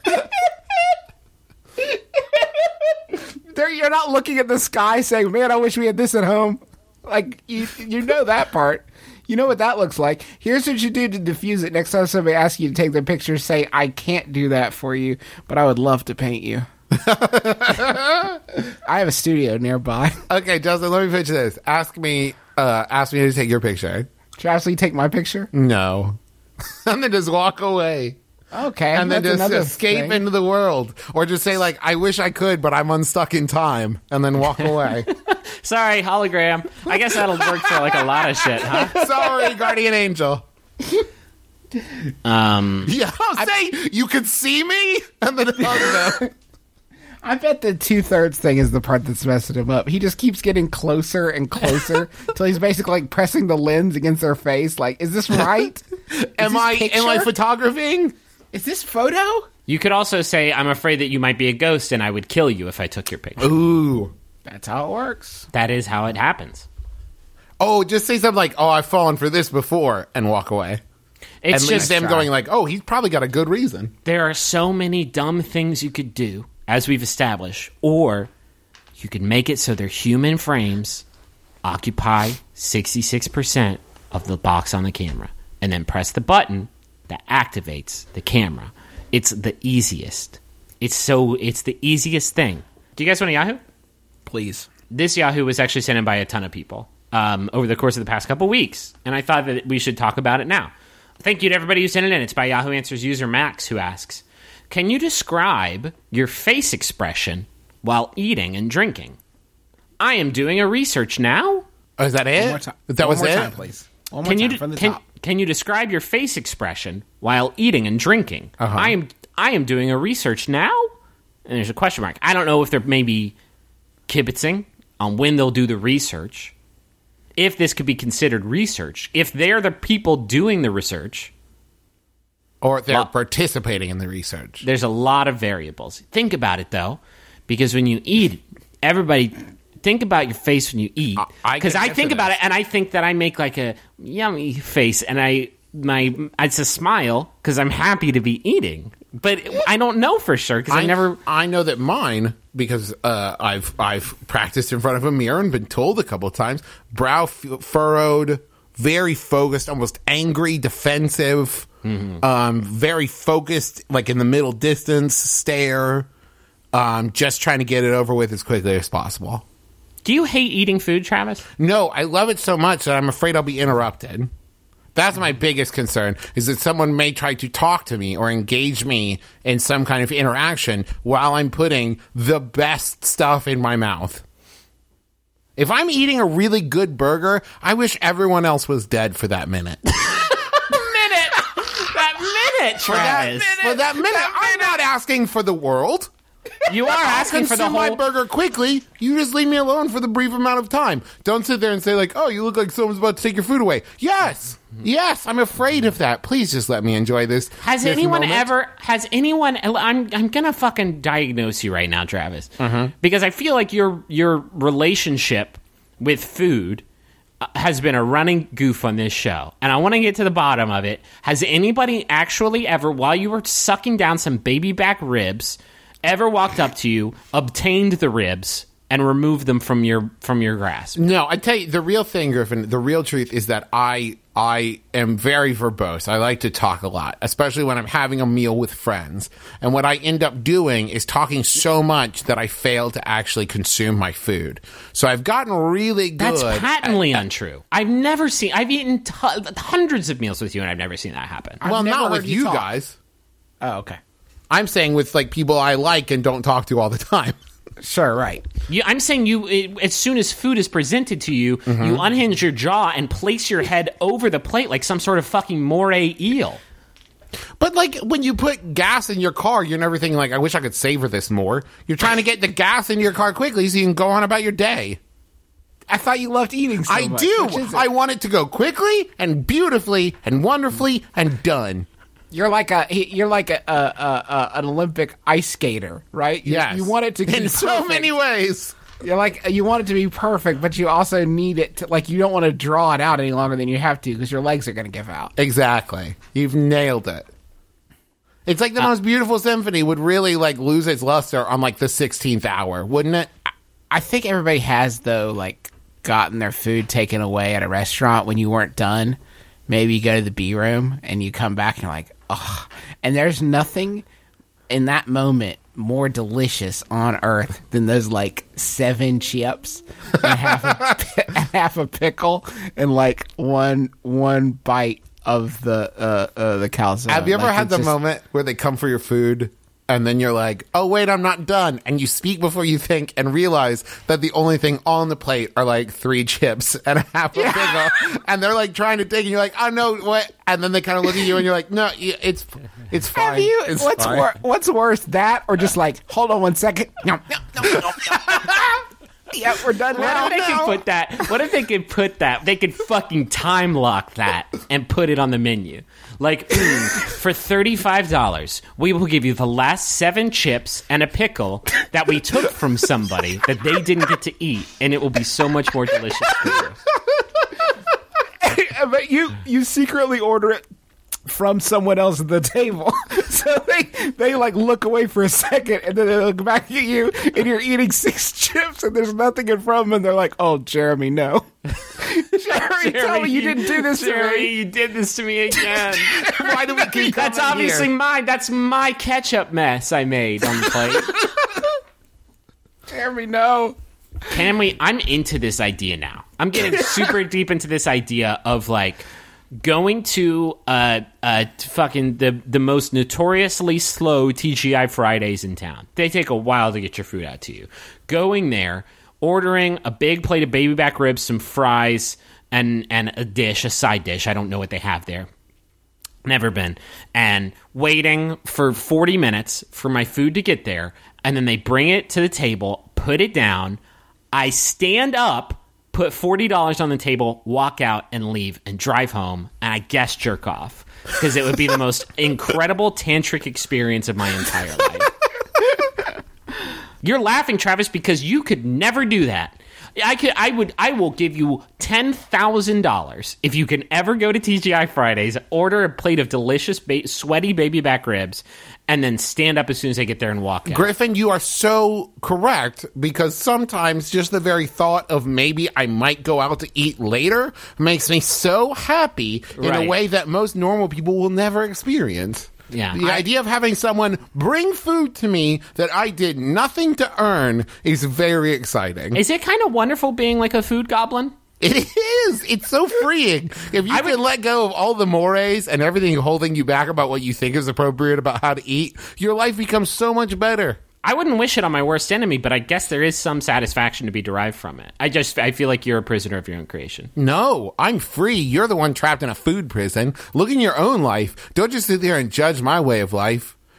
You're not looking at the sky saying, man, I wish we had this at home. Like, you know that part. You know what that looks like. Here's what you do to diffuse it. Next time somebody asks you to take their picture, say, I can't do that for you, but I would love to paint you. I have a studio nearby. Okay, Justin, let me picture this. Ask me to take your picture. Travis, will you take my picture? No. And then just walk away. Okay. And then that's just another escape thing. into the world. Or just say, like, I wish I could, but I'm unstuck in time. And then walk away. Sorry, hologram. I guess that'll work for, like, a lot of shit, huh? Sorry, guardian angel. Yeah, say, you could see me? And then, oh, no. I bet the 2/3 thing is the part that's messing him up. He just keeps getting closer and closer till he's basically like pressing the lens against their face. Like, is this right? Am I photographing? Is this photo? You could also say, I'm afraid that you might be a ghost and I would kill you if I took your picture. Ooh. That's how it works. That is how it happens. Oh, just say something like, oh, I've fallen for this before, and walk away. It's At just least them going like, oh, he's probably got a good reason. there are so many dumb things you could do, as we've established, or you could make it so their human frames occupy 66% of the box on the camera, and then press the button that activates the camera. It's the easiest. It's the easiest thing. Do you guys want a Yahoo? Please. This Yahoo was actually sent in by a ton of people over the course of the past couple weeks, and I thought that we should talk about it now. Thank you to everybody who sent it in. It's by Yahoo Answers user Max, who asks, can you describe your face expression while eating and drinking? I am doing a research now. Oh, is that it? One more time. That was One more it? time, please. One more time from the top. Can you describe your face expression while eating and drinking? I am doing a research now. And there's a question mark. I don't know if they're maybe kibitzing on when they'll do the research. If this could be considered research. If they're the people doing the research. Or they're participating in the research. There's a lot of variables. Think about it, though. Because when you eat, everybody... Think about your face when you eat. Because I think about it, and I think that I make like a yummy face, and it's a smile because I'm happy to be eating. But I don't know for sure because I know that mine, because I've practiced in front of a mirror and been told a couple of times, brow furrowed, very focused, almost angry, defensive, very focused, like in the middle distance, stare, just trying to get it over with as quickly as possible. Do you hate eating food, Travis? No, I love it so much that I'm afraid I'll be interrupted. That's my biggest concern, is that someone may try to talk to me or engage me in some kind of interaction while I'm putting the best stuff in my mouth. If I'm eating a really good burger, I wish everyone else was dead for that minute. That minute, Travis. For that minute. I'm not asking for the world. You are asking for the Consume my whole. burger quickly. You just leave me alone for the brief amount of time. Don't sit there and say like, "Oh, you look like someone's about to take your food away." Yes, I'm afraid of that. Please just let me enjoy this. Has this anyone moment. ever? Has anyone? I'm gonna fucking diagnose you right now, Travis, because I feel like your relationship with food has been a running goof on this show, and I want to get to the bottom of it. Has anybody actually ever, while you were sucking down some baby back ribs, ever walked up to you, obtained the ribs, and removed them from your grasp? No, I tell you, the real thing, Griffin, the real truth is that I am very verbose. I like to talk a lot, especially when I'm having a meal with friends. And what I end up doing is talking so much that I fail to actually consume my food. So I've gotten really good. That's patently untrue. I've eaten hundreds of meals with you, and I've never seen that happen. Well, never not heard with you you talk. guys. Oh, okay. I'm saying with like people I like and don't talk to all the time. Sure, right. I'm saying as soon as food is presented to you, you unhinge your jaw and place your head over the plate like some sort of fucking moray eel. But like when you put gas in your car, you're never thinking like, I wish I could savor this more. You're trying to get the gas in your car quickly so you can go on about your day. I thought you loved eating so I much. do. Which is it? I want it to go quickly and beautifully and wonderfully and done. You're like an Olympic ice skater, right? Yes. You want it to be in so perfect. many ways. You're like, you want it to be perfect, but you also need it to, like, you don't want to draw it out any longer than you have to because your legs are going to give out. Exactly. You've nailed it. It's like the most beautiful symphony would really like lose its luster on like the 16th hour, wouldn't it? I think everybody has, though, like, gotten their food taken away at a restaurant when you weren't done. Maybe you go to the B room and you come back and you're like, oh. And there's nothing in that moment more delicious on earth than those like 7 chips and half a pickle and like one bite of the calzone. Have you ever Like, had it's the just- moment where they come for your food and then you're like, oh, wait, I'm not done. And you speak before you think and realize that the only thing on the plate are like 3 chips and half a pickle. And they're like trying to take, and you're like, oh, no, what? And then they kind of look at you and you're like, no, it's fine. Have you? It's What's fine. what's worse, that or just like, hold on one second? No. Yeah, we're done now. What if they could put that? What if they could put that? They could fucking time lock that and put it on the menu. Like, for $35, we will give you the last 7 chips and a pickle that we took from somebody that they didn't get to eat, and it will be so much more delicious for you. But you secretly order it from someone else at the table. So they like look away for a second and then they look back at you and you're eating 6 chips and there's nothing in front of them and they're like, oh, Jeremy, no. Jeremy, tell me you didn't do this to me. You did this to me again. Why do we keep That's coming obviously here? mine. That's my ketchup mess I made on the plate. Jeremy, no. I'm into this idea now. I'm getting super deep into this idea of like going to fucking the most notoriously slow TGI Fridays in town. They take a while to get your food out to you. Going there, ordering a big plate of baby back ribs, some fries, and a side dish. I don't know what they have there. Never been. And waiting for 40 minutes for my food to get there, and then they bring it to the table, put it down. I stand up, put $40 on the table, walk out and leave and drive home, and I guess jerk off because it would be the most incredible tantric experience of my entire life. You're laughing, Travis, because you could never do that. I will give you $10,000 if you can ever go to TGI Fridays, order a plate of delicious, sweaty baby back ribs, and then stand up as soon as I get there and walk out. Griffin, you are so correct because sometimes just the very thought of maybe I might go out to eat later makes me so happy in a Right. way that most normal people will never experience. Yeah. The idea of having someone bring food to me that I did nothing to earn is very exciting. Is it kind of wonderful being like a food goblin? It is. It's so freeing. If you could let go of all the mores and everything holding you back about what you think is appropriate about how to eat, your life becomes so much better. I wouldn't wish it on my worst enemy, but I guess there is some satisfaction to be derived from it. I feel like you're a prisoner of your own creation. No, I'm free. You're the one trapped in a food prison. Look in your own life. Don't just sit there and judge my way of life.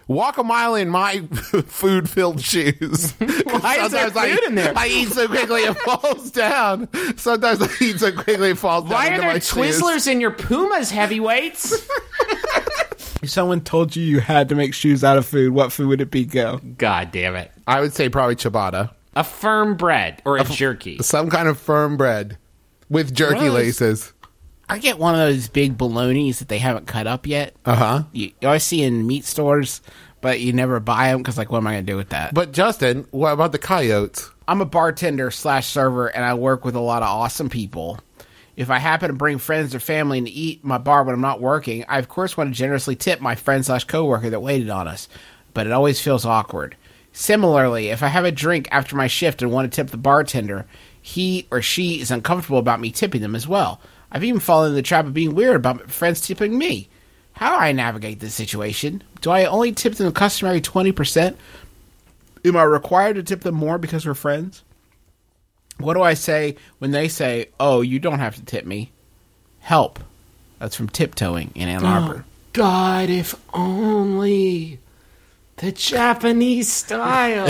walk a mile in my food-filled shoes. Why is there Sometimes food in there? I eat so quickly it falls down. Sometimes I eat so quickly it falls down Why are into there my shoes. Twizzlers in your Pumas heavyweights? If someone told you had to make shoes out of food, what food would it be, Go? God damn it. I would say probably ciabatta. A firm bread or a jerky. Some kind of firm bread with jerky Gross. laces. I get one of those big bolognas that they haven't cut up yet. Uh-huh. You always see in meat stores, but you never buy them because, like, what am I going to do with that? But Justin, what about the coyotes? I'm a bartender / server, and I work with a lot of awesome people. If I happen to bring friends or family to eat at my bar when I'm not working, I of course want to generously tip my friend / coworker that waited on us, but it always feels awkward. Similarly, if I have a drink after my shift and want to tip the bartender, he or she is uncomfortable about me tipping them as well. I've even fallen in the trap of being weird about my friends tipping me. How do I navigate this situation? Do I only tip them the customary 20%? Am I required to tip them more because we're friends? What do I say when they say, "Oh, you don't have to tip me"? Help. That's from Tiptoeing in Ann Arbor. God, if only the Japanese style.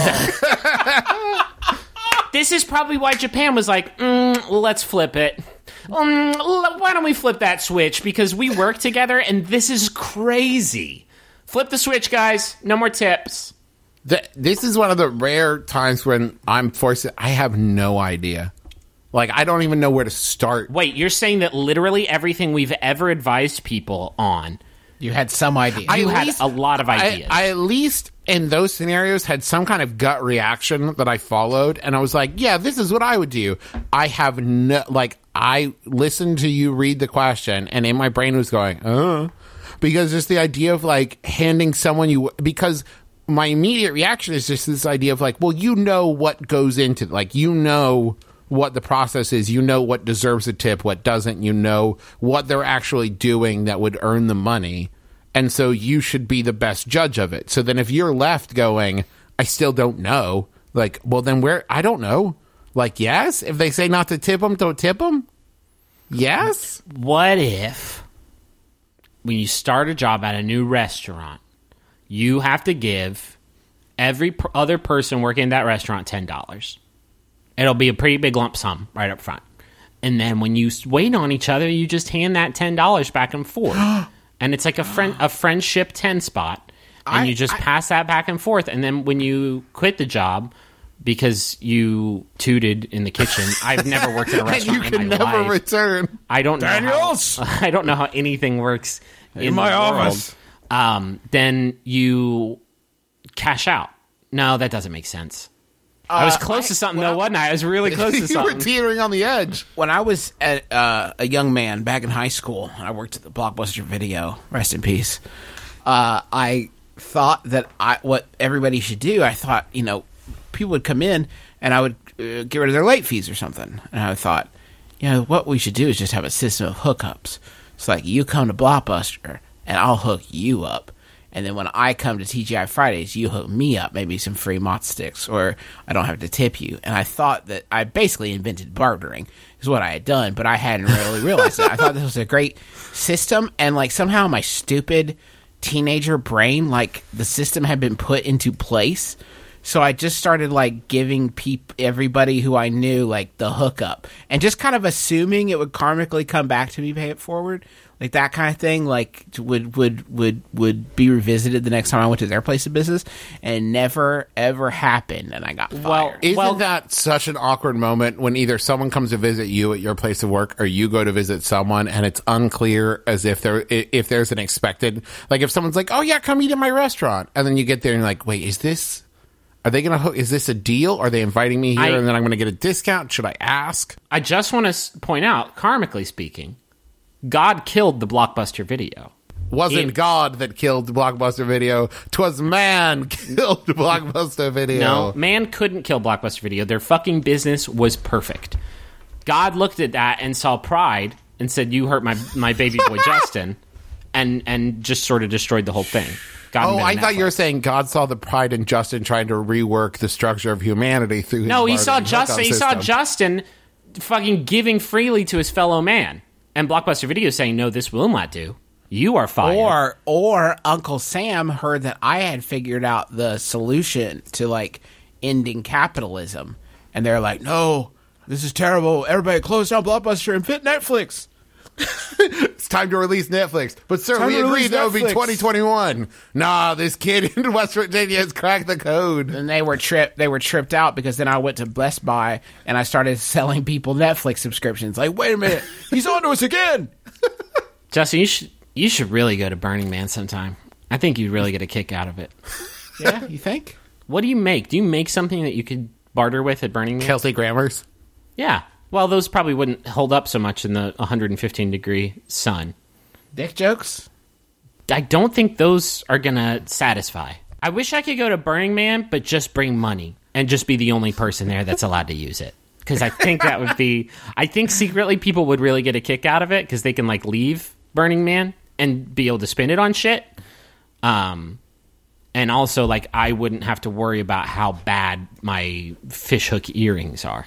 This is probably why Japan was like, let's flip it. Why don't we flip that switch? Because we work together and this is crazy. Flip the switch, guys. No more tips. This is one of the rare times when I'm forced to, I have no idea. Like, I don't even know where to start. Wait, you're saying that literally everything we've ever advised people on, You had some idea. you had a lot of ideas. I at least in those scenarios had some kind of gut reaction that I followed, and I was like, yeah, this is what I would do. I have no, like, I listened to you read the question, and in my brain was going, because just the idea of, like, handing someone because my immediate reaction is just this idea of, like, well, you know what goes into, like, you know what the process is, you know what deserves a tip, what doesn't, you know what they're actually doing that would earn the money. And so you should be the best judge of it. So then if you're left going, I still don't know, like, well, then I don't know. Like, yes, if they say not to tip them, don't tip them. Yes. What if, when you start a job at a new restaurant, you have to give every other person working in that restaurant $10? It'll be a pretty big lump sum right up front. And then when you wait on each other, you just hand that $10 back and forth. And it's like a friendship 10 spot. And you just pass that back and forth. And then when you quit the job because you tooted in the kitchen, I've never worked in a restaurant And you in can my never life. return. I don't know. Daniels! I don't know how anything works in my the world. office. Then you cash out. No, that doesn't make sense. I was close to something, though, wasn't I? I was really close to You were something. teetering on the edge. When I was a young man back in high school, I worked at the Blockbuster Video. Rest in peace. I thought that what everybody should do. I thought, people would come in and I would get rid of their late fees or something. And I thought, what we should do is just have a system of hookups. It's like you come to Blockbuster and I'll hook you up. And then when I come to TGI Fridays, you hook me up, maybe some free mott sticks, or I don't have to tip you. And I thought that I basically invented bartering, is what I had done, but I hadn't really realized it. I thought this was a great system, and like somehow my stupid teenager brain, like the system had been put into place. So I just started like giving everybody who I knew like the hookup, and just kind of assuming it would karmically come back to me, pay it forward. Like that kind of thing, like would be revisited the next time I went to their place of business, and never ever happened, and I got fired. Isn't that such an awkward moment when either someone comes to visit you at your place of work or you go to visit someone and it's unclear as if there's an expected, like if someone's like, oh yeah, come eat at my restaurant, and then you get there and you're like, wait, are they going to hook? Is this a deal? Are they inviting me here and then I'm going to get a discount? Should I ask? I just want to point out, karmically speaking, God killed the Blockbuster Video. Wasn't God that killed Blockbuster Video. 'Twas man killed Blockbuster Video. No, man couldn't kill Blockbuster Video. Their fucking business was perfect. God looked at that and saw pride and said, you hurt my baby boy Justin, and just sort of destroyed the whole thing. I thought you were saying God saw the pride in Justin trying to rework the structure of humanity through his No, he saw bartering Justin. hookup He saw system. Justin fucking giving freely to his fellow man. And Blockbuster Video saying, no, this will not do. You are fired. Or Uncle Sam heard that I had figured out the solution to like ending capitalism, and they're like, "No, this is terrible. Everybody close down Blockbuster and fit Netflix." It's time to release Netflix. But sir, Time we to agreed release that would be Netflix. 2021. Nah, this kid in West Virginia has cracked the code. And they were tripped out because then I went to Best Buy and I started selling people Netflix subscriptions. Like, wait a minute, he's on to us again. Justin, you should really go to Burning Man sometime. I think you'd really get a kick out of it. Yeah, you think? What do you make? Do you make something that you could barter with at Burning Man? Kelsey Grammer's. Yeah. Well, those probably wouldn't hold up so much in the 115-degree sun. Dick jokes? I don't think those are going to satisfy. I wish I could go to Burning Man, but just bring money and just be the only person there that's allowed to use it. Because I think that would be... I think secretly people would really get a kick out of it because they can, like, leave Burning Man and be able to spend it on shit. And also, like, I wouldn't have to worry about how bad my fishhook earrings are.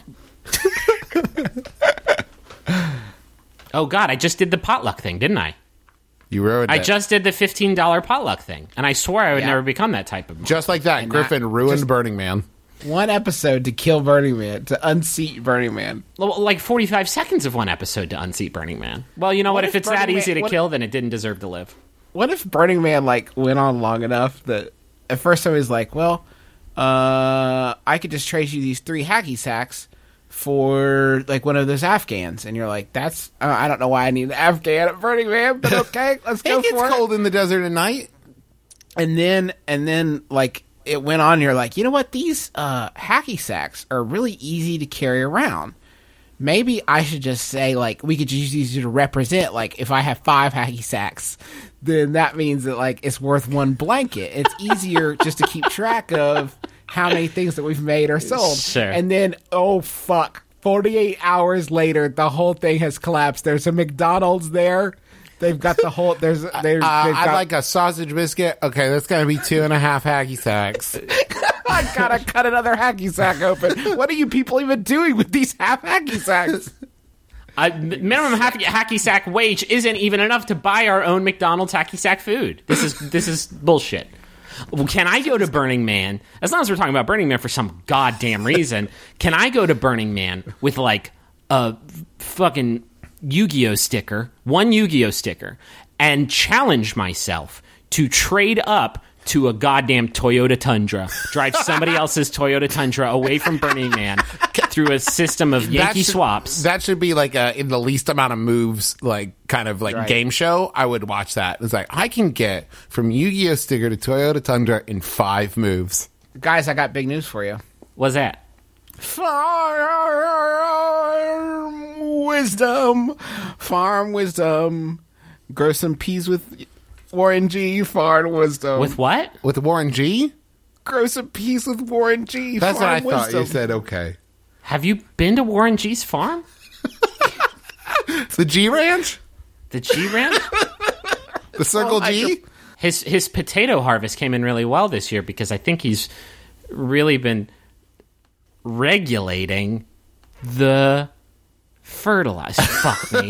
Oh, God, I just did the potluck thing, didn't I? You ruined I it. just did the $15 potluck thing, and I swore I would Yeah. never become that type of man. Just like that, And Griffin that- ruined just- Burning Man. One episode to kill Burning Man, to unseat Burning Man. Like 45 seconds of one episode to unseat Burning Man. Well, you know what? What If if it's that Burning easy Man- to what- kill, then it didn't deserve to live. What if Burning Man like went on long enough that at first I was like, well, I could just trade you these 3 hacky sacks for like one of those Afghans, and you're like, that's I don't know why I need an Afghan at Burning Man, but okay, let's go It gets for cold in the desert at night. And then like it went on. And you're like, you know what? These hacky sacks are really easy to carry around. Maybe I should just say, like, we could just use you to represent, like, if I have 5 hacky sacks, then that means that, like, it's worth 1 blanket. It's easier just to keep track of how many things that we've made or sold. Sure. And then, oh, fuck, 48 hours later, the whole thing has collapsed. There's a McDonald's there. They've got the whole, they've I'd got, like a sausage biscuit. Okay, that's going to be 2.5 hacky sacks. I gotta cut another hacky sack open. What are you people even doing with these half hacky sacks? Minimum hacky sack wage isn't even enough to buy our own McDonald's hacky sack food. This is bullshit. Well, can I go to Burning Man? As long as we're talking about Burning Man for some goddamn reason, can I go to Burning Man with like a fucking Yu-Gi-Oh sticker, 1 Yu-Gi-Oh sticker, and challenge myself to trade up to a goddamn Toyota Tundra, drive somebody else's Toyota Tundra away from Burning Man through a system of Yankee swaps. That should be like in the least amount of moves, like kind of like Right. game show. I would watch that. It's like I can get from Yu-Gi-Oh sticker to Toyota Tundra in 5 moves. Guys, I got big news for you. What's that? Farm wisdom. Grow some peas with Warren G. Farm wisdom. With what? With Warren G? grow some peas with Warren G. That's what I Farm thought you wisdom. said. Okay. Have you been to Warren G's farm? The G Ranch? The G Ranch? The Circle G? His potato harvest came in really well this year because I think he's really been regulating the fertilizer. Fuck me.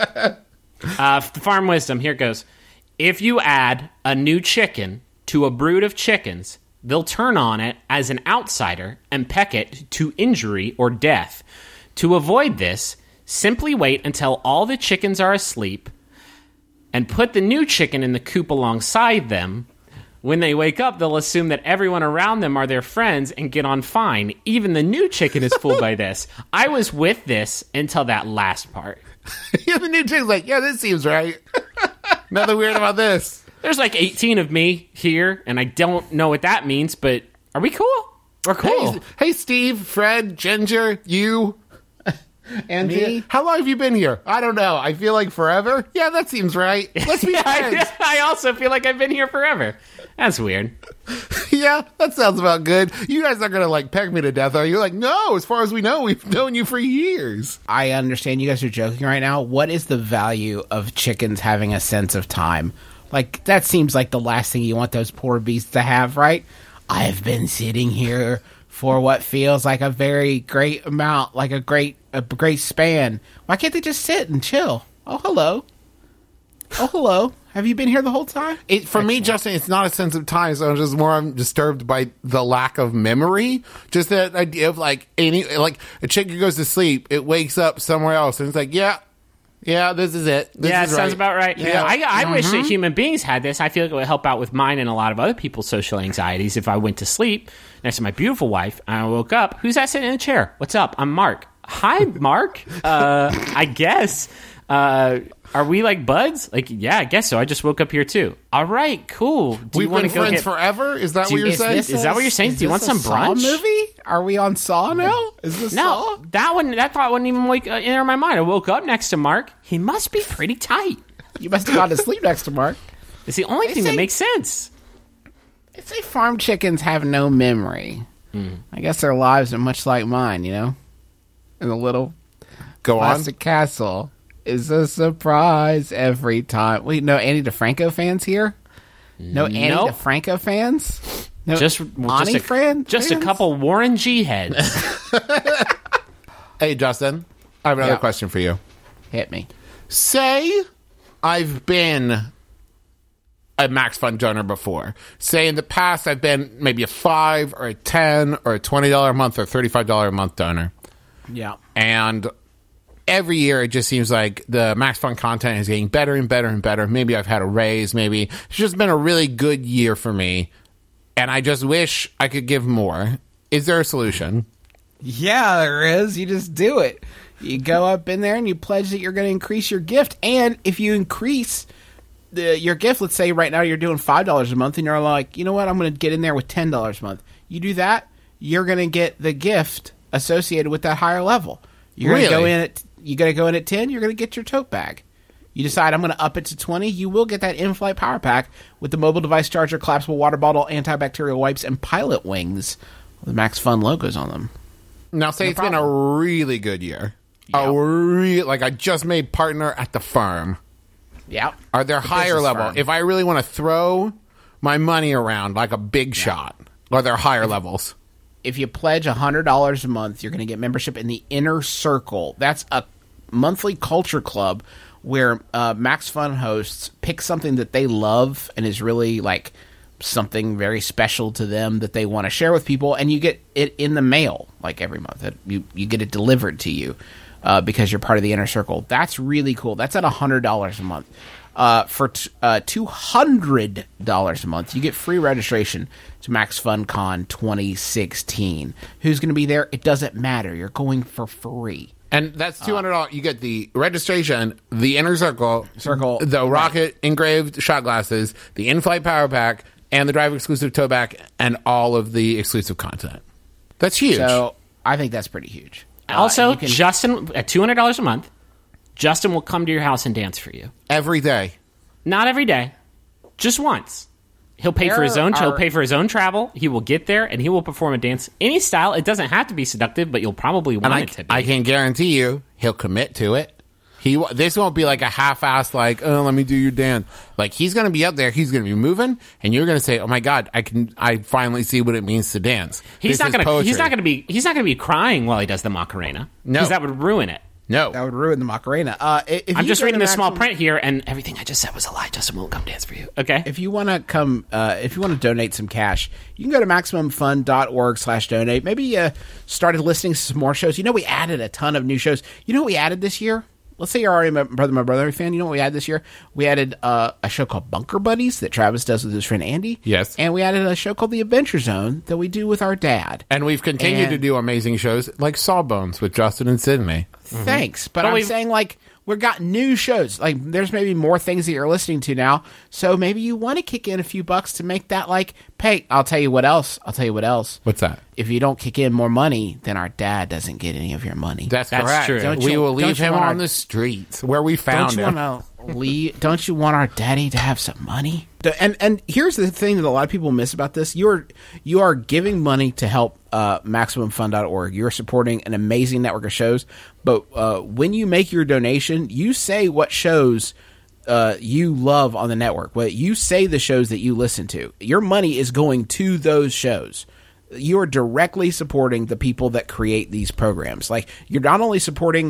Farm wisdom, here goes. If you add a new chicken to a brood of chickens, they'll turn on it as an outsider and peck it to injury or death. To avoid this, simply wait until all the chickens are asleep and put the new chicken in the coop alongside them. When they wake up, they'll assume that everyone around them are their friends and get on fine. Even the new chicken is fooled by this. I was with this until that last part. Yeah, the new chick's like, yeah, this seems right. Nothing weird about this. There's like 18 of me here, and I don't know what that means, but are we cool? We're cool. Hey, Steve, Fred, Ginger, you, and Me? how long have you been here? I don't know. I feel like forever. Yeah, that seems right. Let's be friends. I also feel like I've been here forever. That's weird. Yeah, that sounds about good. You guys aren't gonna like peck me to death, are you? Like, no. As far as we know, we've known you for years. I understand you guys are joking right now. What is the value of chickens having a sense of time? Like, that seems like the last thing you want those poor beasts to have, right? I've been sitting here for what feels like a very great amount, like a great span. Why can't they just sit and chill? Oh, hello. Oh, hello. Have you been here the whole time? For me, Justin, it's not a sense of time. So I'm disturbed by the lack of memory. Just that idea of like a chick who goes to sleep, it wakes up somewhere else, and it's like, yeah, this is it. This Yeah, is it sounds right. about right. Yeah. I wish that human beings had this. I feel like it would help out with mine and a lot of other people's social anxieties if I went to sleep next to my beautiful wife and I woke up. Who's that sitting in the chair? What's up? I'm Mark. Hi, Mark. I guess. Are we like buds? Like, yeah, I guess so. I just woke up here too. All right, cool. Do We've you want been to go friends get... forever? Is that what you're Is saying? this Is that what you're saying? Do you want some this a Saw brunch? movie? Are we on Saw now? Is this Saw? No, that thought wouldn't even enter my mind. I woke up next to Mark. He must be pretty tight. You must have gone to sleep next to Mark. It's the only thing that say- makes sense. They say farm chickens have no memory. I guess their lives are much like mine, you know? In the little Go on. plastic castle is a surprise every time. Wait, no Annie DeFranco fans here? No Annie Nope. DeFranco fans? No Just Ani a fans? couple Warren G heads. Hey, Justin, I have another Yeah. question for you. Hit me. Say I've been a Max Fun donor before. Say in the past I've been maybe a $5 or a $10 or a $20 a month or $35 a month donor. Yeah. And every year it just seems like the Max Fun content is getting better and better and better. Maybe I've had a raise. Maybe it's just been a really good year for me. And I just wish I could give more. Is there a solution? Yeah, there is. You just do it. You go up in there and you pledge that you're going to increase your gift. And if you increase your gift, let's say right now you're doing $5 a month and you're like, you know what, I'm going to get in there with $10 a month. You do that, you're going to get the gift associated with that higher level. You're going to go Really? in at you got to go in at 10, you're going to get your tote bag. You decide I'm going to up it to 20, you will get that in-flight power pack with the mobile device charger, collapsible water bottle, antibacterial wipes, and pilot wings with Max Fun logos on them. Now, say No it's been a really good year. Yeah. Like I just made partner at the firm. Yeah. Are there higher business level? firm. If I really want to throw my money around like a big shot, are there higher levels? If you pledge $100 a month, you're going to get membership in the Inner Circle. That's a monthly culture club where Max Fun hosts pick something that they love and is really like something very special to them that they want to share with people, and you get it in the mail like every month. You get it delivered to you because you're part of the Inner Circle. That's really cool. That's at $100 a month. For $200 a month, you get free registration to Max Fun Con 2016. Who's going to be there? It doesn't matter. You're going for free. And that's $200. You get the registration, the Inner Circle, Circle, the Rocket engraved shot glasses, the in-flight power pack, and the Drive exclusive tote bag, and all of the exclusive content. That's huge. So I think that's pretty huge. Also, you can- Justin, at $200 a month, Justin will come to your house and dance for you. Every day. Not every day, just once. He'll pay for his There own. He'll are- pay for his own travel. He will get there and he will perform a dance any style. It doesn't have to be seductive, but you'll probably want And it to be. I can guarantee you, he'll commit to it. This won't be like a half-assed, like, oh, let me do your dance. Like, he's going to be up there, he's going to be moving, and you're going to say, oh my God, I finally see what it means to dance. He's This not is going to. poetry. He's not going to be. He's not going to be crying while he does the Macarena. No. because that would ruin it. No. That would ruin the Macarena. I'm just reading the small print here, and everything I just said was a lie. Justin will come dance for you. Okay. If you want to come, if you want to donate some cash, you can go to MaximumFun.org/donate. Maybe started listening to some more shows. You know, we added a ton of new shows. You know what we added this year? Let's say you're already a My Brother fan. You know what we added this year? We added a show called Bunker Buddies that Travis does with his friend Andy. Yes. And we added a show called The Adventure Zone that we do with our dad. And we've continued And- to do amazing shows like Sawbones with Justin and Sydney. Thanks. But But I'm we've- saying, like, we've got new shows. Like, there's maybe more things that you're listening to now. So maybe you want to kick in a few bucks to make that, like, pay. I'll tell you what else. What's that? If you don't kick in more money, then our dad doesn't get any of your money. That's That's correct. true. Don't We you- will don't leave you him want on our- the streets where we found Don't you him. want to leave? Don't you want our daddy to have some money? And here's the thing that a lot of people miss about this: you are giving money to help MaximumFun.org. You're supporting an amazing network of shows. But when you make your donation, you say what shows you love on the network. What you say the shows that you listen to. Your money is going to those shows. You are directly supporting the people that create these programs. Like, you're not only supporting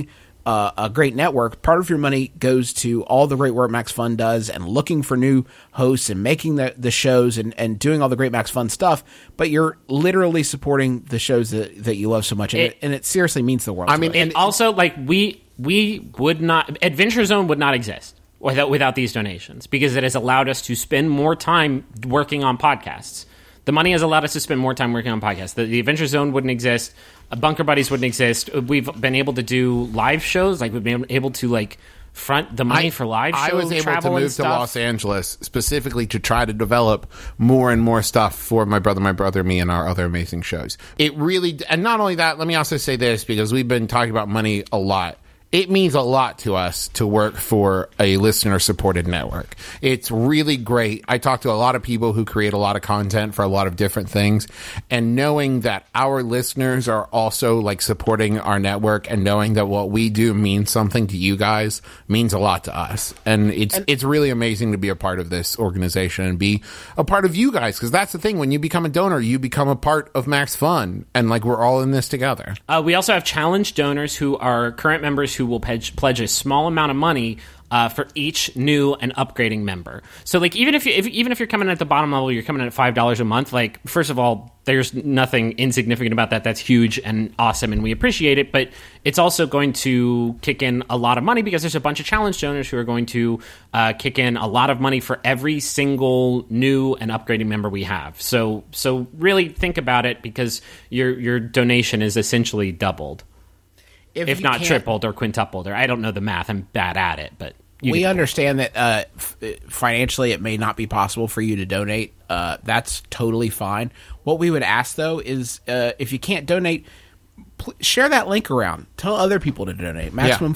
a great network, part of your money goes to all the great work Max Fun does and looking for new hosts and making the shows and doing all the great Max Fun stuff. But you're literally supporting the shows that you love so much. And it seriously means the world. I mean, And also, like, we would not, Adventure Zone would not exist without these donations, because it has allowed us to spend more time working on podcasts. The money has allowed us to spend more time working on podcasts. The Adventure Zone wouldn't exist. Bunker Buddies wouldn't exist. We've been able to do live shows. Like, we've been able to, like, front the money for live shows. I was able to travel and move to stuff. Los Angeles specifically to try to develop more and more stuff for my brother, me, and our other amazing shows. It really, and not only that, let me also say this, because we've been talking about money a lot. It means a lot to us to work for a listener-supported network. It's really great. I talk to a lot of people who create a lot of content for a lot of different things, and knowing that our listeners are also, like, supporting our network, and knowing that what we do means something to you guys means a lot to us. And it's really amazing to be a part of this organization and be a part of you guys, because that's the thing. When you become a donor, you become a part of Max Fun, and, like, we're all in this together. We also have challenge donors who are current members who will pledge a small amount of money for each new and upgrading member. So, like, even if you're coming at the bottom level, you're coming in at $5 a month. Like, first of all, there's nothing insignificant about that. That's huge and awesome, and we appreciate it. But it's also going to kick in a lot of money, because there's a bunch of challenge donors who are going to kick in a lot of money for every single new and upgrading member we have. So really think about it, because your donation is essentially doubled. If not tripled or quintupled, or I don't know the math. I'm bad at it, but we understand that financially it may not be possible for you to donate. That's totally fine. What we would ask, though, is if you can't donate, share that link around. Tell other people to donate.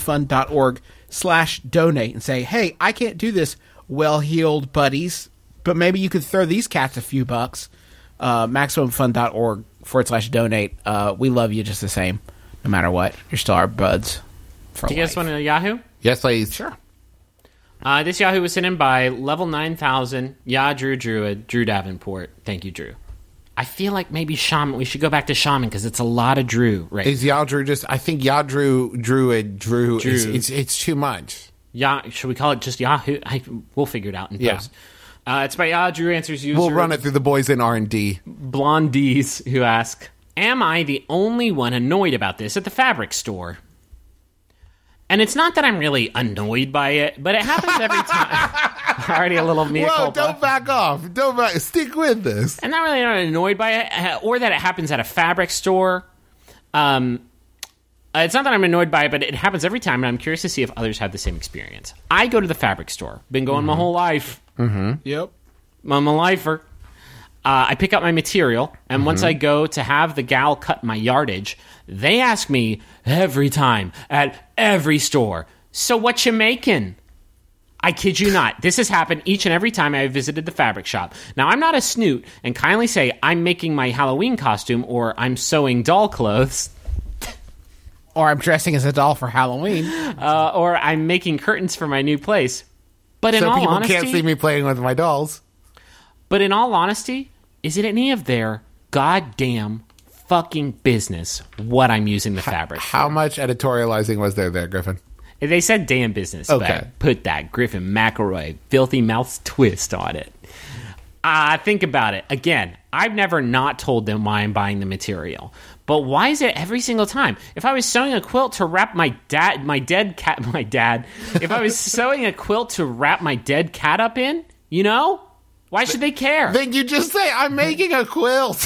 MaximumFun.org/donate and say, hey, I can't do this, well-heeled buddies, but maybe you could throw these cats a few bucks. MaximumFun.org/donate. We love you just the same. No matter what, you're still our buds for do you guys want a Yahoo? Yes, please. Sure. This Yahoo was sent in by Level 9000, Drew Druid, Drew Davenport. Thank you, Drew. I feel like maybe Shaman. We should go back to Shaman, because it's a lot of Drew. Right? Is Yadru just? I think Yadru Druid Drew. It's too much. Should we call it just Yahoo? We'll figure it out in post. It's by Yadru Answers User. We'll run it through the boys in R&D. Blondies, who ask, am I the only one annoyed about this at the fabric store? And it's not that I'm really annoyed by it, but it happens every time. Already a little mea Whoa, culpa. don't back off. Don't back. Stick with this. I'm not really annoyed by it, or that it happens at a fabric store. It's not that I'm annoyed by it, but it happens every time, and I'm curious to see if others have the same experience. I go to the fabric store. Been going my whole life. Yep. I'm a lifer. I pick up my material, and once I go to have the gal cut my yardage, they ask me every time at every store, so what you making? I kid you not. This has happened each and every time I have visited the fabric shop. Now, I'm not a snoot and kindly say I'm making my Halloween costume or I'm sewing doll clothes. Or I'm dressing as a doll for Halloween. Or I'm making curtains for my new place. But in So all people honesty, can't see me playing with my dolls. But in all honesty, is it any of their goddamn fucking business what I'm using the fabric for? How much editorializing was there, Griffin? They said damn business, Okay. but put that Griffin McElroy filthy mouth twist on it. Think about it. Again, I've never not told them why I'm buying the material. But why is it every single time? If I was sewing a quilt to wrap my dead cat, if I was sewing a quilt to wrap my dead cat up in, you know? Why should they care? Then you just say, I'm making a quilt.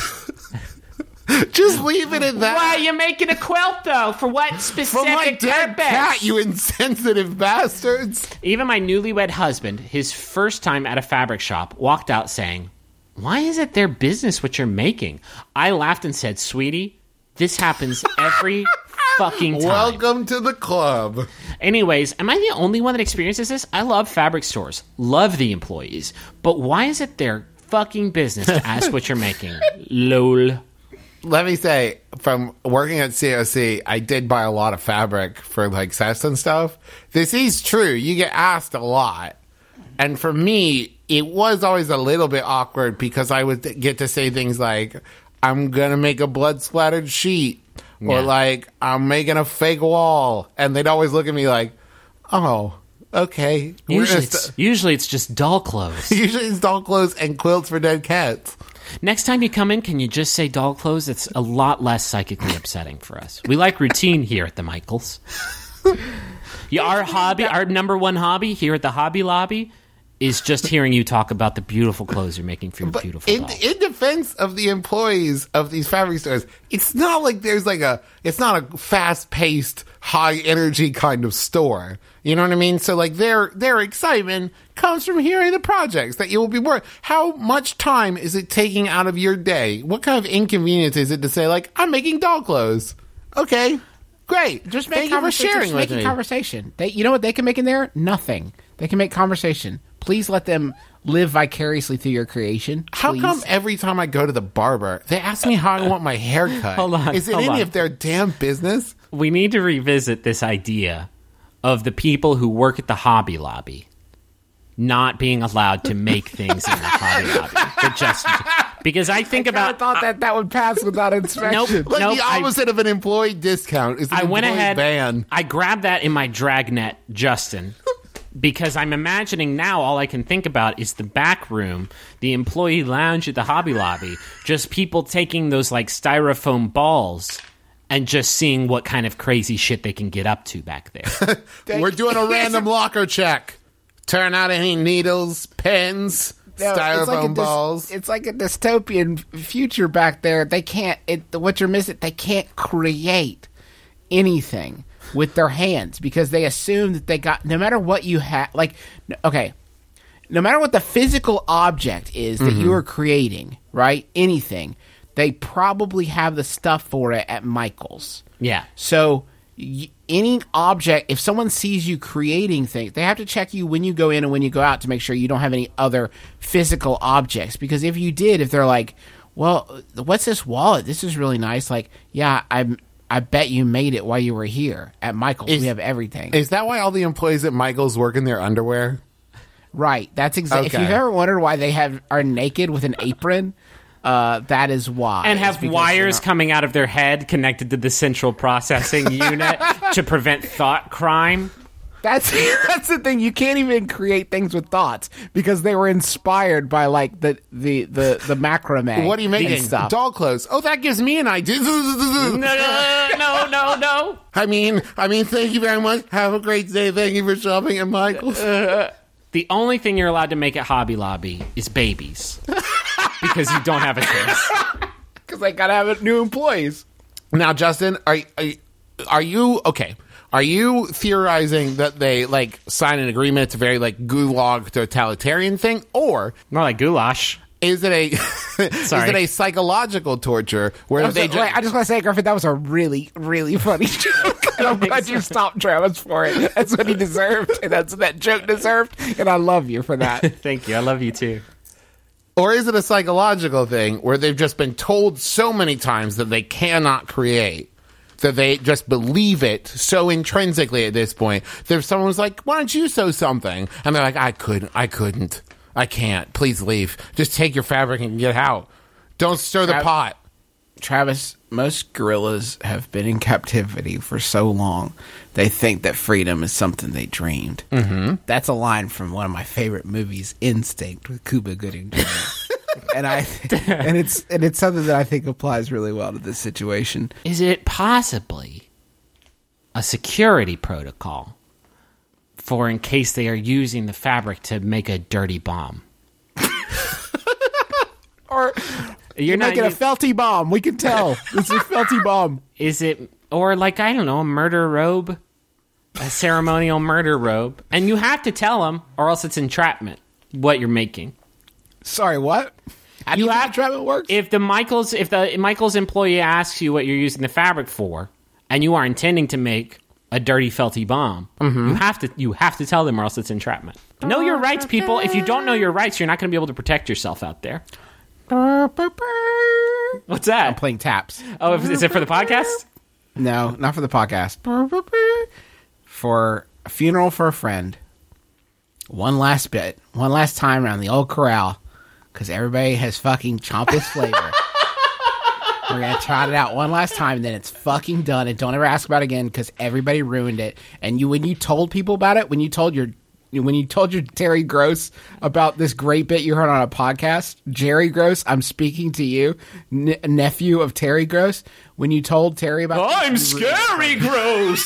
Just leave it at that. Why are you making a quilt, though? For what specific For my dead purpose? cat, you insensitive bastards. Even my newlywed husband, his first time at a fabric shop, walked out saying, why is it their business what you're making? I laughed and said, sweetie, this happens every fucking time. Welcome to the club. Anyways, am I the only one that experiences this? I love fabric stores. Love the employees. But why is it their fucking business to ask what you're making? LOL. Let me say, from working at COC, I did buy a lot of fabric for like sets and stuff. This is true. You get asked a lot. And for me, it was always a little bit awkward because I would get to say things like, I'm going to make a blood splattered sheet. or Yeah. like I'm making a fake wall, and they'd always look at me like, "Oh, okay." Usually it's just doll clothes. Usually it's doll clothes and quilts for dead cats. Next time you come in, can you just say doll clothes? It's a lot less psychically upsetting for us. We like routine here at the Michaels. Yeah, our number one hobby here at the Hobby Lobby is just hearing you talk about the beautiful clothes you're making for your beautiful in, dolls. in defense of the employees of these fabric stores, it's not like there's like it's not a fast-paced, high-energy kind of store. You know what I mean? So like their excitement comes from hearing the projects that you will be working. How much time is it taking out of your day? What kind of inconvenience is it to say like, I'm making doll clothes? Okay, great. Just make Thank you for sharing with me. conversation. You know what they can make in there? Nothing. They can make conversation. Please let them live vicariously through your creation. How Please. come every time I go to the barber, they ask me how I want my hair cut? Hold on, Is it hold any on. of their damn business? We need to revisit this idea of the people who work at the Hobby Lobby not being allowed to make things in the Hobby Lobby. Because I think I about... thought that would pass without inspection. Nope. Like the opposite of an employee discount is an I went employee ahead. ban. I grabbed that in my dragnet, Justin, because I'm imagining now all I can think about is the back room, the employee lounge at the Hobby Lobby, just people taking those like styrofoam balls and just seeing what kind of crazy shit they can get up to back there. We're doing a random locker check. Turn out any needles, pens, No, styrofoam balls. It's like a dystopian future back there. They can't. What you're missing, they can't create anything with their hands because they assume that they got. No matter what you have, no matter what the physical object is that you are creating, right? Anything, they probably have the stuff for it at Michael's. Yeah. So any object, if someone sees you creating things, they have to check you when you go in and when you go out to make sure you don't have any other physical objects. Because if you did, if they're like, well, what's this wallet? This is really nice. Like, yeah, I bet you made it while you were here at Michael's. We have everything. Is that why all the employees at Michael's work in their underwear? Right. That's exactly. Okay. If you've ever wondered why they are naked with an apron, that is why. And It's have because wires they're not- coming out of their head connected to the central processing unit to prevent thought crime. That's the thing. You can't even create things with thoughts because they were inspired by like the macrame. What are you and making? Stuff. Doll clothes. Oh, that gives me an idea. No. I mean, thank you very much. Have a great day. Thank you for shopping at Michael's. The only thing you're allowed to make at Hobby Lobby is babies. Because you don't have a choice. Because they gotta have new employees. Now, Justin, are you okay? Are you theorizing that they like sign an agreement? It's a very like gulag totalitarian thing, or More like goulash. is it a Sorry. is it a psychological torture where they just I just want to say, Griffin, that was a really, really funny joke. And I'm glad you stopped Travis for it. That's what he deserved, and that's what that joke deserved. And I love you for that. Thank you. I love you too. or is it a psychological thing where they've just been told so many times that they cannot create? That they just believe it so intrinsically at this point. That if someone was like, why don't you sew something? And they're like, I couldn't. I can't. Please leave. Just take your fabric and get out. Don't stir the pot. Travis, most gorillas have been in captivity for so long, they think that freedom is something they dreamed. Mm-hmm. That's a line from one of my favorite movies, Instinct, with Cuba Gooding Jr. and it's something that I think applies really well to this situation. Is it possibly a security protocol for in case they are using the fabric to make a dirty bomb? Or You're not making a us- felty bomb. We can tell. It's a felty bomb. Is it, or like, I don't know, a murder robe? A ceremonial murder robe. And you have to tell them, or else it's entrapment, what you're making. Sorry, what? How do you think entrapment works? If the Michaels employee asks you what you're using the fabric for, and you are intending to make a dirty felty bomb, you have to tell them, or else it's entrapment. Know your rights, people. If you don't know your rights, you're not going to be able to protect yourself out there. What's that? I'm playing taps. Oh, is it for the podcast? No, not for the podcast. For a funeral for a friend. One last time around the old corral, because everybody has fucking chomped his flavor. We're going to trot it out one last time, then it's fucking done. And don't ever ask about it again because everybody ruined it. And when you told people about it, when you told your Terry Gross about this great bit you heard on a podcast, Jerry Gross, I'm speaking to you, nephew of Terry Gross. When you told Terry about I'm Scary Gross.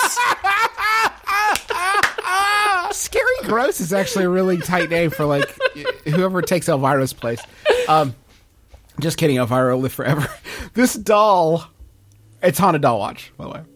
Scary Gross is actually a really tight name for like whoever takes Elvira's place. Just kidding, Elvira will live forever. This doll, it's Haunted Doll Watch, by the way.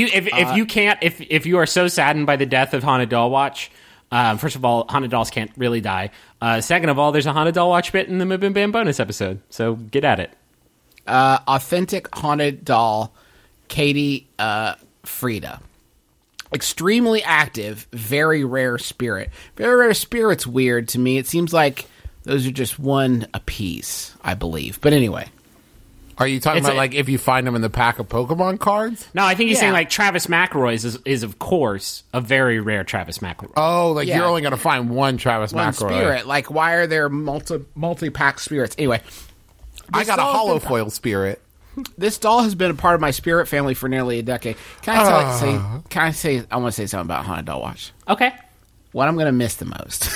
If you are so saddened by the death of Haunted Doll Watch, first of all, haunted dolls can't really die. Second of all, there's a Haunted Doll Watch bit in the Mib and Bam bonus episode, so get at it. Authentic haunted doll, Katie Frida. Extremely active, very rare spirit. Very rare spirit's weird to me. It seems like those are just one apiece, I believe. But anyway. Are you talking about like if you find them in the pack of Pokemon cards? No, I think he's saying like Travis McElroy's is of course a very rare Travis McElroy. Oh, like you're only going to find one Travis One McElroy. spirit. Like, why are there multi-pack spirits? Anyway. I got a holofoil spirit. This doll has been a part of my spirit family for nearly a decade. I want to say something about Haunted Doll Watch. Okay. What I'm going to miss the most.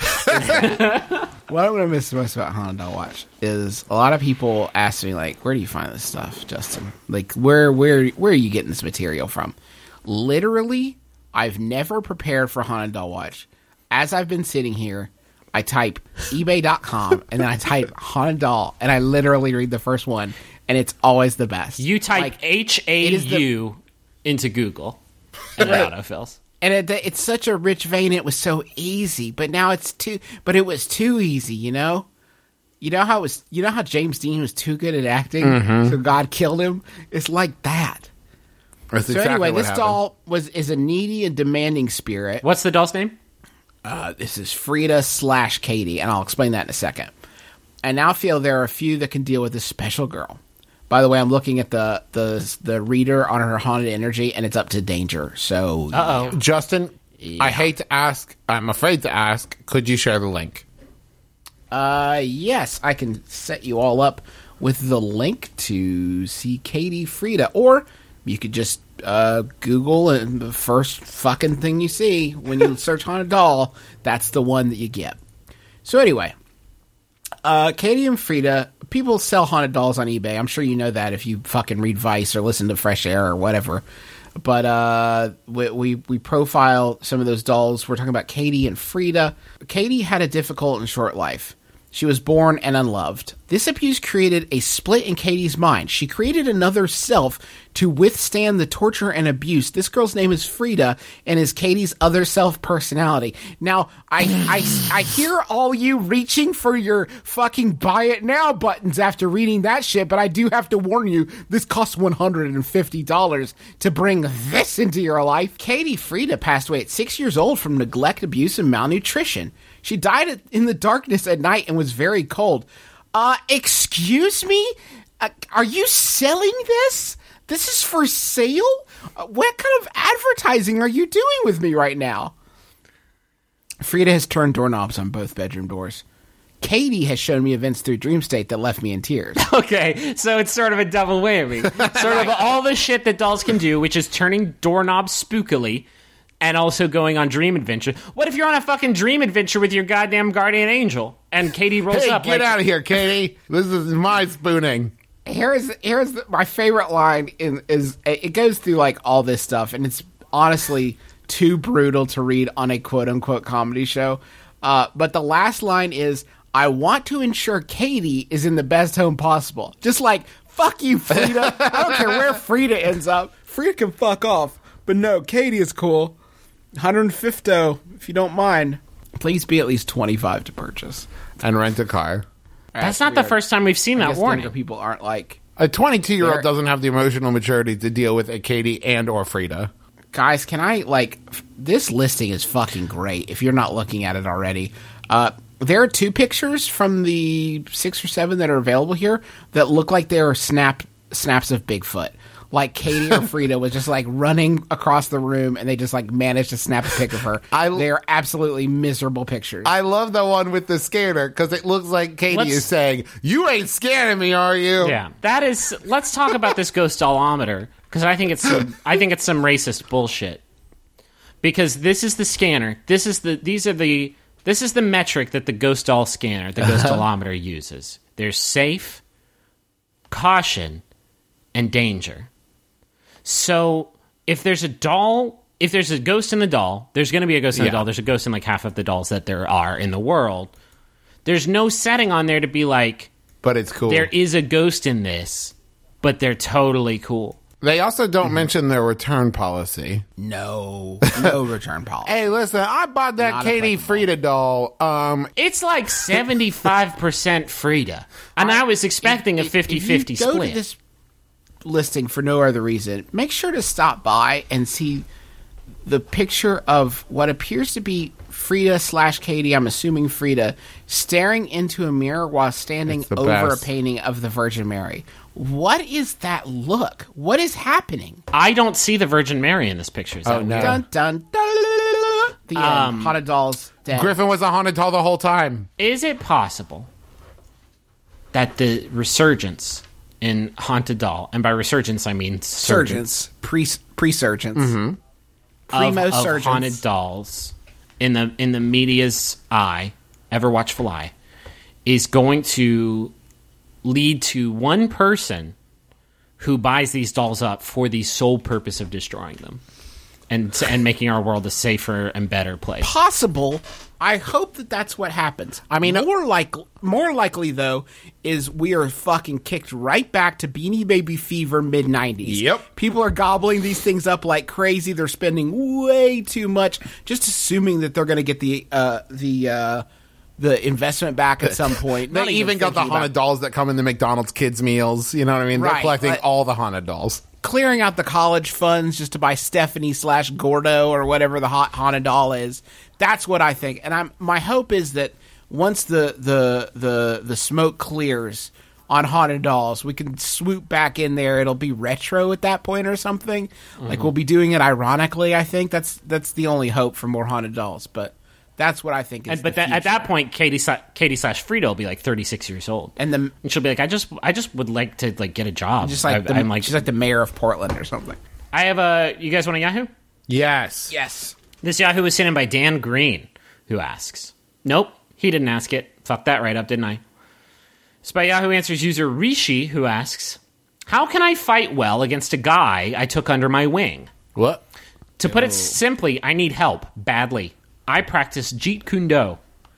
What I'm going to miss the most about Haunted Doll Watch is a lot of people ask me, like, where do you find this stuff, Justin? Like, where are you getting this material from? Literally, I've never prepared for Haunted Doll Watch. As I've been sitting here, I type ebay.com and then I type Haunted Doll and I literally read the first one and it's always the best. You type like, HAU into Google and it autofills. And it's such a rich vein. It was so easy, but now it's but it was too easy, you know? You know how James Dean was too good at acting, so God killed him? It's like that. That's So exactly anyway, what this happened. doll is a needy and demanding spirit. What's the doll's name? This is Frida/Katie, and I'll explain that in a second. I now feel there are a few that can deal with this special girl. By the way, I'm looking at the reader on her haunted energy, and it's up to danger. So, Justin, I hate to ask. I'm afraid to ask. Could you share the link? yes, I can set you all up with the link to see Katie Frida, or you could just Google and the first fucking thing you see when you search haunted doll, that's the one that you get. So anyway, Katie and Frida, people sell haunted dolls on eBay. I'm sure you know that if you fucking read Vice or listen to Fresh Air or whatever. But we profile some of those dolls. We're talking about Katie and Frida. Katie had a difficult and short life. She was born and unloved. This abuse created a split in Katie's mind. She created another self to withstand the torture and abuse. This girl's name is Frida and is Katie's other self personality. Now, I hear all you reaching for your fucking buy it now buttons after reading that shit, but I do have to warn you, this costs $150 to bring this into your life. Katie Frida passed away at 6 years old from neglect, abuse, and malnutrition. She died in the darkness at night and was very cold. Excuse me? Are you selling this? This is for sale? What kind of advertising are you doing with me right now? Frida has turned doorknobs on both bedroom doors. Katie has shown me events through dream state that left me in tears. Okay, so it's sort of a double whammy. Sort of all the shit that dolls can do, which is turning doorknobs spookily, and also going on dream adventure. What if you're on a fucking dream adventure with your goddamn guardian angel, and Katie rolls Hey, up get like, out of here, Katie. This is my spooning. My favorite line is it goes through like all this stuff, and it's honestly too brutal to read on a quote unquote comedy show. But the last line is, I want to ensure Katie is in the best home possible. Just like, fuck you, Frida. I don't care where Frida ends up. Frida can fuck off. But no, Katie is cool. 150, if you don't mind. Please be at least 25 to purchase. And rent a car. That's not the first time we've seen that warning. Younger people aren't like, A 22-year-old There- doesn't have the emotional maturity to deal with a Katie and or Frida. guys, can I, this listing is fucking great if you're not looking at it already. There are 2 pictures from the 6 or 7 that are available here that look like they are snaps of Bigfoot. like Katie or Frida was just like running across the room and they just like managed to snap a pic of her. They are absolutely miserable pictures. I love the one with the scanner because it looks like Katie Let's- is saying, "You ain't scanning me, are you?" Yeah, that is. Let's talk about this ghost dollometer because I think it's some racist bullshit. Because this is the scanner. This is the metric that the ghost doll scanner, the ghost dollometer, uses. There's safe, caution, and danger. So if there's a ghost in the doll, there's going to be a ghost in the doll. There's a ghost in like half of the dolls that there are in the world. There's no setting on there to be like, But it's cool. there is a ghost in this, but they're totally cool. They also don't mention their return policy. no return policy. Hey, listen, I bought that Not Katie applicable. Frida doll. It's like 75% Frida. And I was expecting a 50-50 If you go split. to this listing for no other reason, make sure to stop by and see the picture of what appears to be Frida/Katie, I'm assuming Frida, staring into a mirror while standing It's the over best. a painting of the Virgin Mary. What is that look? What is happening? I don't see the Virgin Mary in this picture. Is that no. weird? Dun dun dun. The end. Haunted dolls dead. Griffin was a haunted doll the whole time. Is it possible that the resurgence in Haunted Doll, and by resurgence I mean surgence, Surgeons. Pre-surgeons. of Primo surgeons. haunted dolls in the media's eye, ever watchful eye, is going to lead to one person who buys these dolls up for the sole purpose of destroying them and making our world a safer and better place. Possible. I hope that that's what happens. I mean, more likely though is we are fucking kicked right back to Beanie Baby Fever mid-90s. Yep. People are gobbling these things up like crazy. They're spending way too much, just assuming that they're going to get the investment back at some point. They even got the thinking haunted about dolls that come in the McDonald's kids meals. You know what I mean? They're Right, collecting but- all the haunted dolls. clearing out the college funds just to buy Stephanie/Gordo or whatever the haunted doll is. That's what I think. And my hope is that once the smoke clears on haunted dolls, we can swoop back in there. It'll be retro at that point or something. Like we'll be doing it ironically. I think that's the only hope for more haunted dolls. But that's what I think is. But the at that future. point, Katie/Frida will be like 36 years old, and she'll be like, I just would like to like get a job. just like she's like the mayor of Portland or something. I have a. You guys want a Yahoo? Yes. Yes. This Yahoo was sent in by Dan Green, who asks. Nope, he didn't ask it. Fucked that right up, didn't I? It's by Yahoo Answers user Rishi, who asks, how can I fight well against a guy I took under my wing? What? To put it simply, I need help, badly. I practice Jeet Kune Do,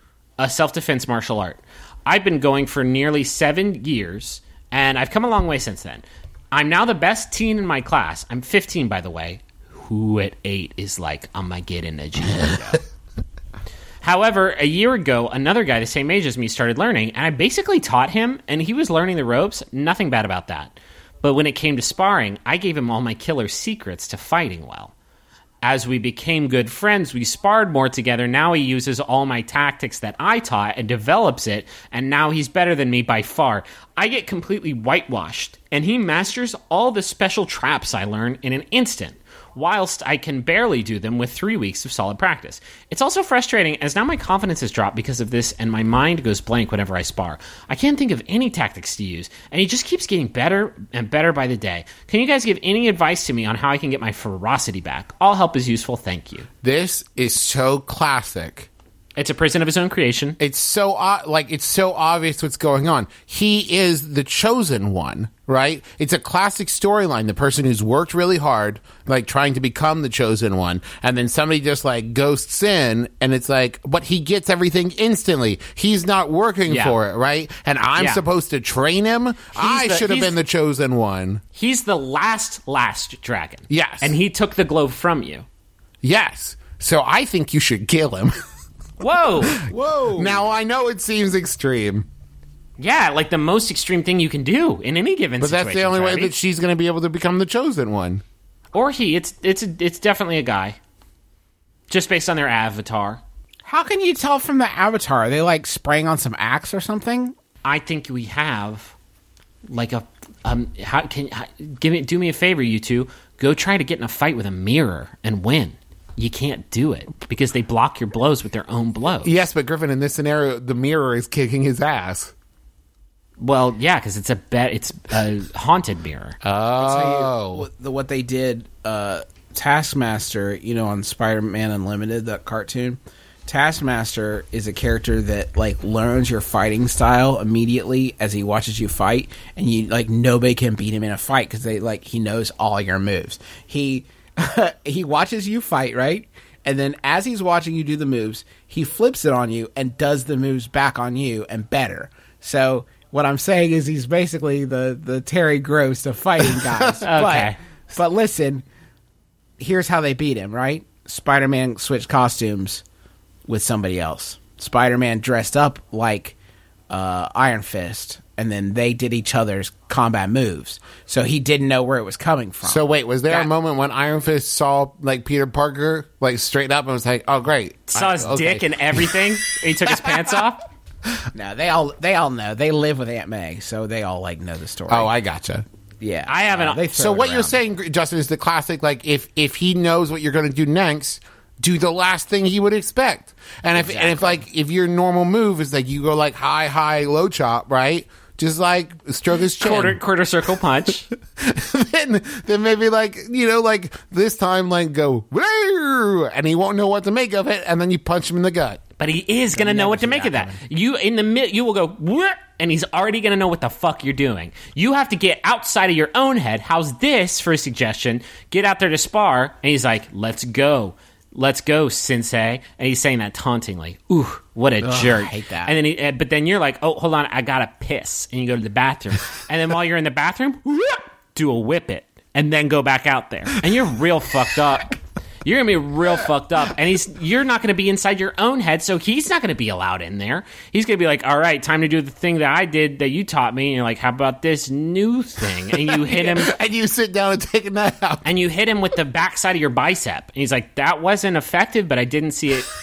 a self-defense martial art. I've been going for nearly 7 years, and I've come a long way since then. I'm now the best teen in my class. I'm 15, by the way. Who at 8 is like, I'm going to get in a Jeet Kune Do? However, a year ago, another guy the same age as me started learning, and I basically taught him, and he was learning the ropes. Nothing bad about that. But when it came to sparring, I gave him all my killer secrets to fighting well. As we became good friends, we sparred more together. Now he uses all my tactics that I taught and develops it, and now he's better than me by far. I get completely whitewashed, and he masters all the special traps I learn in an instant, whilst I can barely do them with 3 weeks of solid practice. It's also frustrating, as now my confidence has dropped because of this, and my mind goes blank whenever I spar. I can't think of any tactics to use, and he just keeps getting better and better by the day. Can you guys give any advice to me on how I can get my ferocity back? All help is useful, thank you. This is so classic. It's a prison of his own creation. It's so it's so obvious what's going on. He is the chosen one, right? It's a classic storyline. The person who's worked really hard, like trying to become the chosen one, and then somebody just like ghosts in, and it's like, but he gets everything instantly. He's not working Yeah. for it, right? And I'm Yeah. supposed to train him. I should have been the chosen one. He's the last dragon. Yes. And he took the globe from you. Yes. So I think you should kill him. Whoa! Whoa. Now I know it seems extreme, Yeah, like the most extreme thing you can do in any given but situation. that's the only way Travis. that she's going to be able to become the chosen one. Or he. It's definitely a guy. Just based on their avatar. How can you tell from the avatar? Are they like spraying on some Axe or something? I think we have like a do me a favor, you two. Go try to get in a fight with a mirror and win. You can't do it because they block your blows with their own blows. Yes, but Griffin, in this scenario, the mirror is kicking his ass. Well, yeah, because it's a haunted mirror. Oh. What they did, Taskmaster, on Spider-Man Unlimited, that cartoon, Taskmaster is a character that like learns your fighting style immediately as he watches you fight, and you like nobody can beat him in a fight because he knows all your moves. He watches you fight, right? And then as he's watching you do the moves, he flips it on you and does the moves back on you and better. So what I'm saying is he's basically the Terry Gross of fighting guys. Okay. But listen, here's how they beat him, right? Spider-Man switched costumes with somebody else. Spider-Man dressed up like Iron Fist, and then they did each other's combat moves. So he didn't know where it was coming from. So wait, was there a moment when Iron Fist saw like Peter Parker like straight up and was like, "Oh great," Saw his dick and everything. He took his pants off. No, they all know. They live with Aunt May, so they all like know the story. Oh, I gotcha. Yeah, I haven't- they throw So it what you're around. saying, Justin, is the classic like if he knows what you're going to do next, do the last thing he would expect. And if your normal move is like you go like high, low chop, right? Just like stroke his chin. Quarter circle punch. then maybe like like this time like go "Woo!" and he won't know what to make of it, and then you punch him in the gut. But he is going to know what to make of that. You will go, "Whoop," and he's already going to know what the fuck you're doing. You have to get outside of your own head. How's this for a suggestion? Get out there to spar, and he's like, "Let's go. Let's go, sensei." And he's saying that tauntingly. Ooh, what a jerk. I hate that. And then but then you're like, "Oh, hold on, I gotta piss." And you go to the bathroom. And then while you're in the bathroom, whoop, do a whip it. And then go back out there. And you're real fucked up. You're going to be real fucked up. And you're not going to be inside your own head, so he's not going to be allowed in there. He's going to be like, "All right, time to do the thing that I did that you taught me." And you're like, "How about this new thing?" And you hit him. And you sit down and take a nap. And you hit him with the backside of your bicep. And he's like, "That wasn't effective, but I didn't see it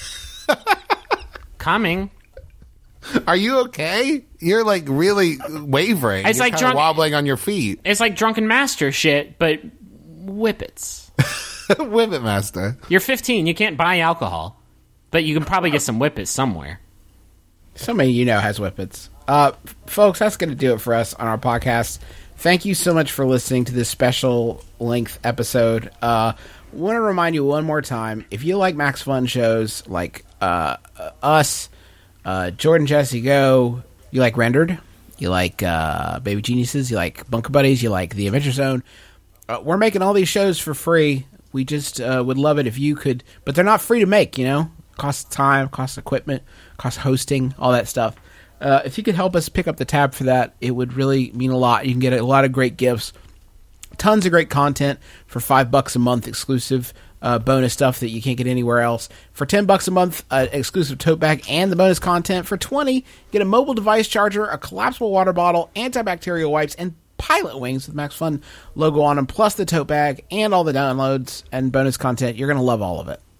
coming." Are you okay? You're like really wavering. It's You're like kinda drunk- wobbling on your feet. It's like drunken master shit, but whippets. Whippet master. You're 15. You can't buy alcohol, but you can probably get some whippets somewhere. Somebody has whippets. Folks, that's going to do it for us on our podcast. Thank you so much for listening to this special length episode. Want to remind you one more time, if you like Max Fun shows like us, Jordan Jesse Go, you like Rendered, you like Baby Geniuses, you like Bunker Buddies, you like The Adventure Zone, we're making all these shows for free. We just would love it if you could, but they're not free to make, Costs time, costs equipment, costs hosting, all that stuff. If you could help us pick up the tab for that, it would really mean a lot. You can get a lot of great gifts, tons of great content for $5 a month, exclusive bonus stuff that you can't get anywhere else. For $10 a month, exclusive tote bag and the bonus content. For $20, get a mobile device charger, a collapsible water bottle, antibacterial wipes, and Pilot Wings with Max Fun logo on them, plus the tote bag and all the downloads and bonus content. You're going to love all of it.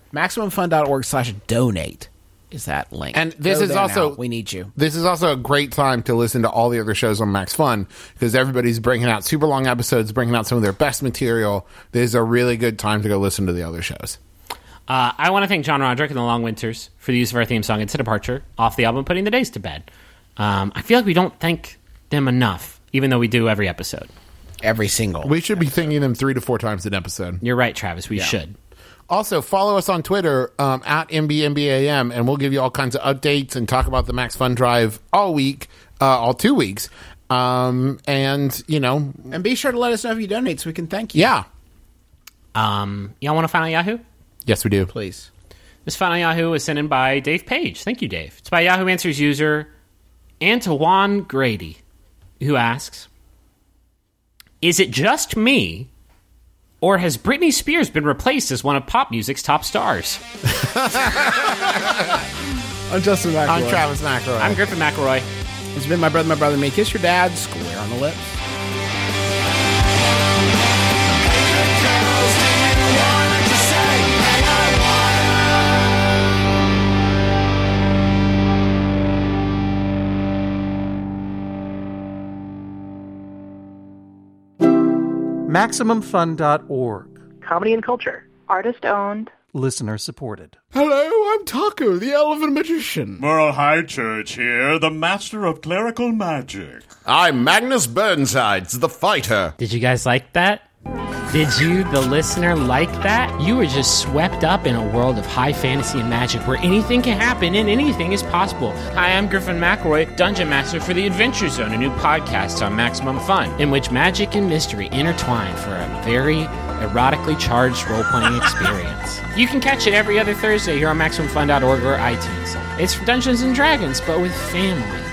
MaximumFun.org/donate is that link. And this Go is there also now. We need you. This is also a great time to listen to all the other shows on Max Fun because everybody's bringing out super long episodes, bringing out some of their best material. This is a really good time to go listen to the other shows. I want to thank John Roderick and the Long Winters for the use of our theme song, "It's a Departure," off the album Putting the Days to Bed. I feel like we don't thank them enough, even though we do every episode. Every single. We should be thanking them 3 to 4 times an episode. You're right, Travis. We should. Also, follow us on Twitter at MBMBAM, and we'll give you all kinds of updates and talk about the Max Fun Drive all week, all 2 weeks. And be sure to let us know if you donate so we can thank you. Yeah. Y'all want to find on Yahoo? Yes, we do. Please. This Find on Yahoo is sent in by Dave Page. Thank you, Dave. It's by Yahoo Answers user Antoine Grady, who asks, "Is it just me, or has Britney Spears been replaced as one of pop music's top stars?" I'm Justin McElroy. I'm Travis McElroy. I'm Griffin McElroy. It's been my brother, me. Kiss your dad square on the lips. MaximumFun.org. Comedy and culture. Artist owned. Listener supported. Hello, I'm Taco, the Elven Magician. Moral High Church here, the master of clerical magic. I'm Magnus Burnsides, the fighter. Did you guys like that? Did you, the listener, like that? You were just swept up in a world of high fantasy and magic where anything can happen and anything is possible. Hi, I'm Griffin McElroy, Dungeon Master for the Adventure Zone, a new podcast on Maximum Fun, in which magic and mystery intertwine for a very erotically charged role-playing experience. You can catch it every other Thursday here on MaximumFun.org or iTunes. It's Dungeons & Dragons, but with family.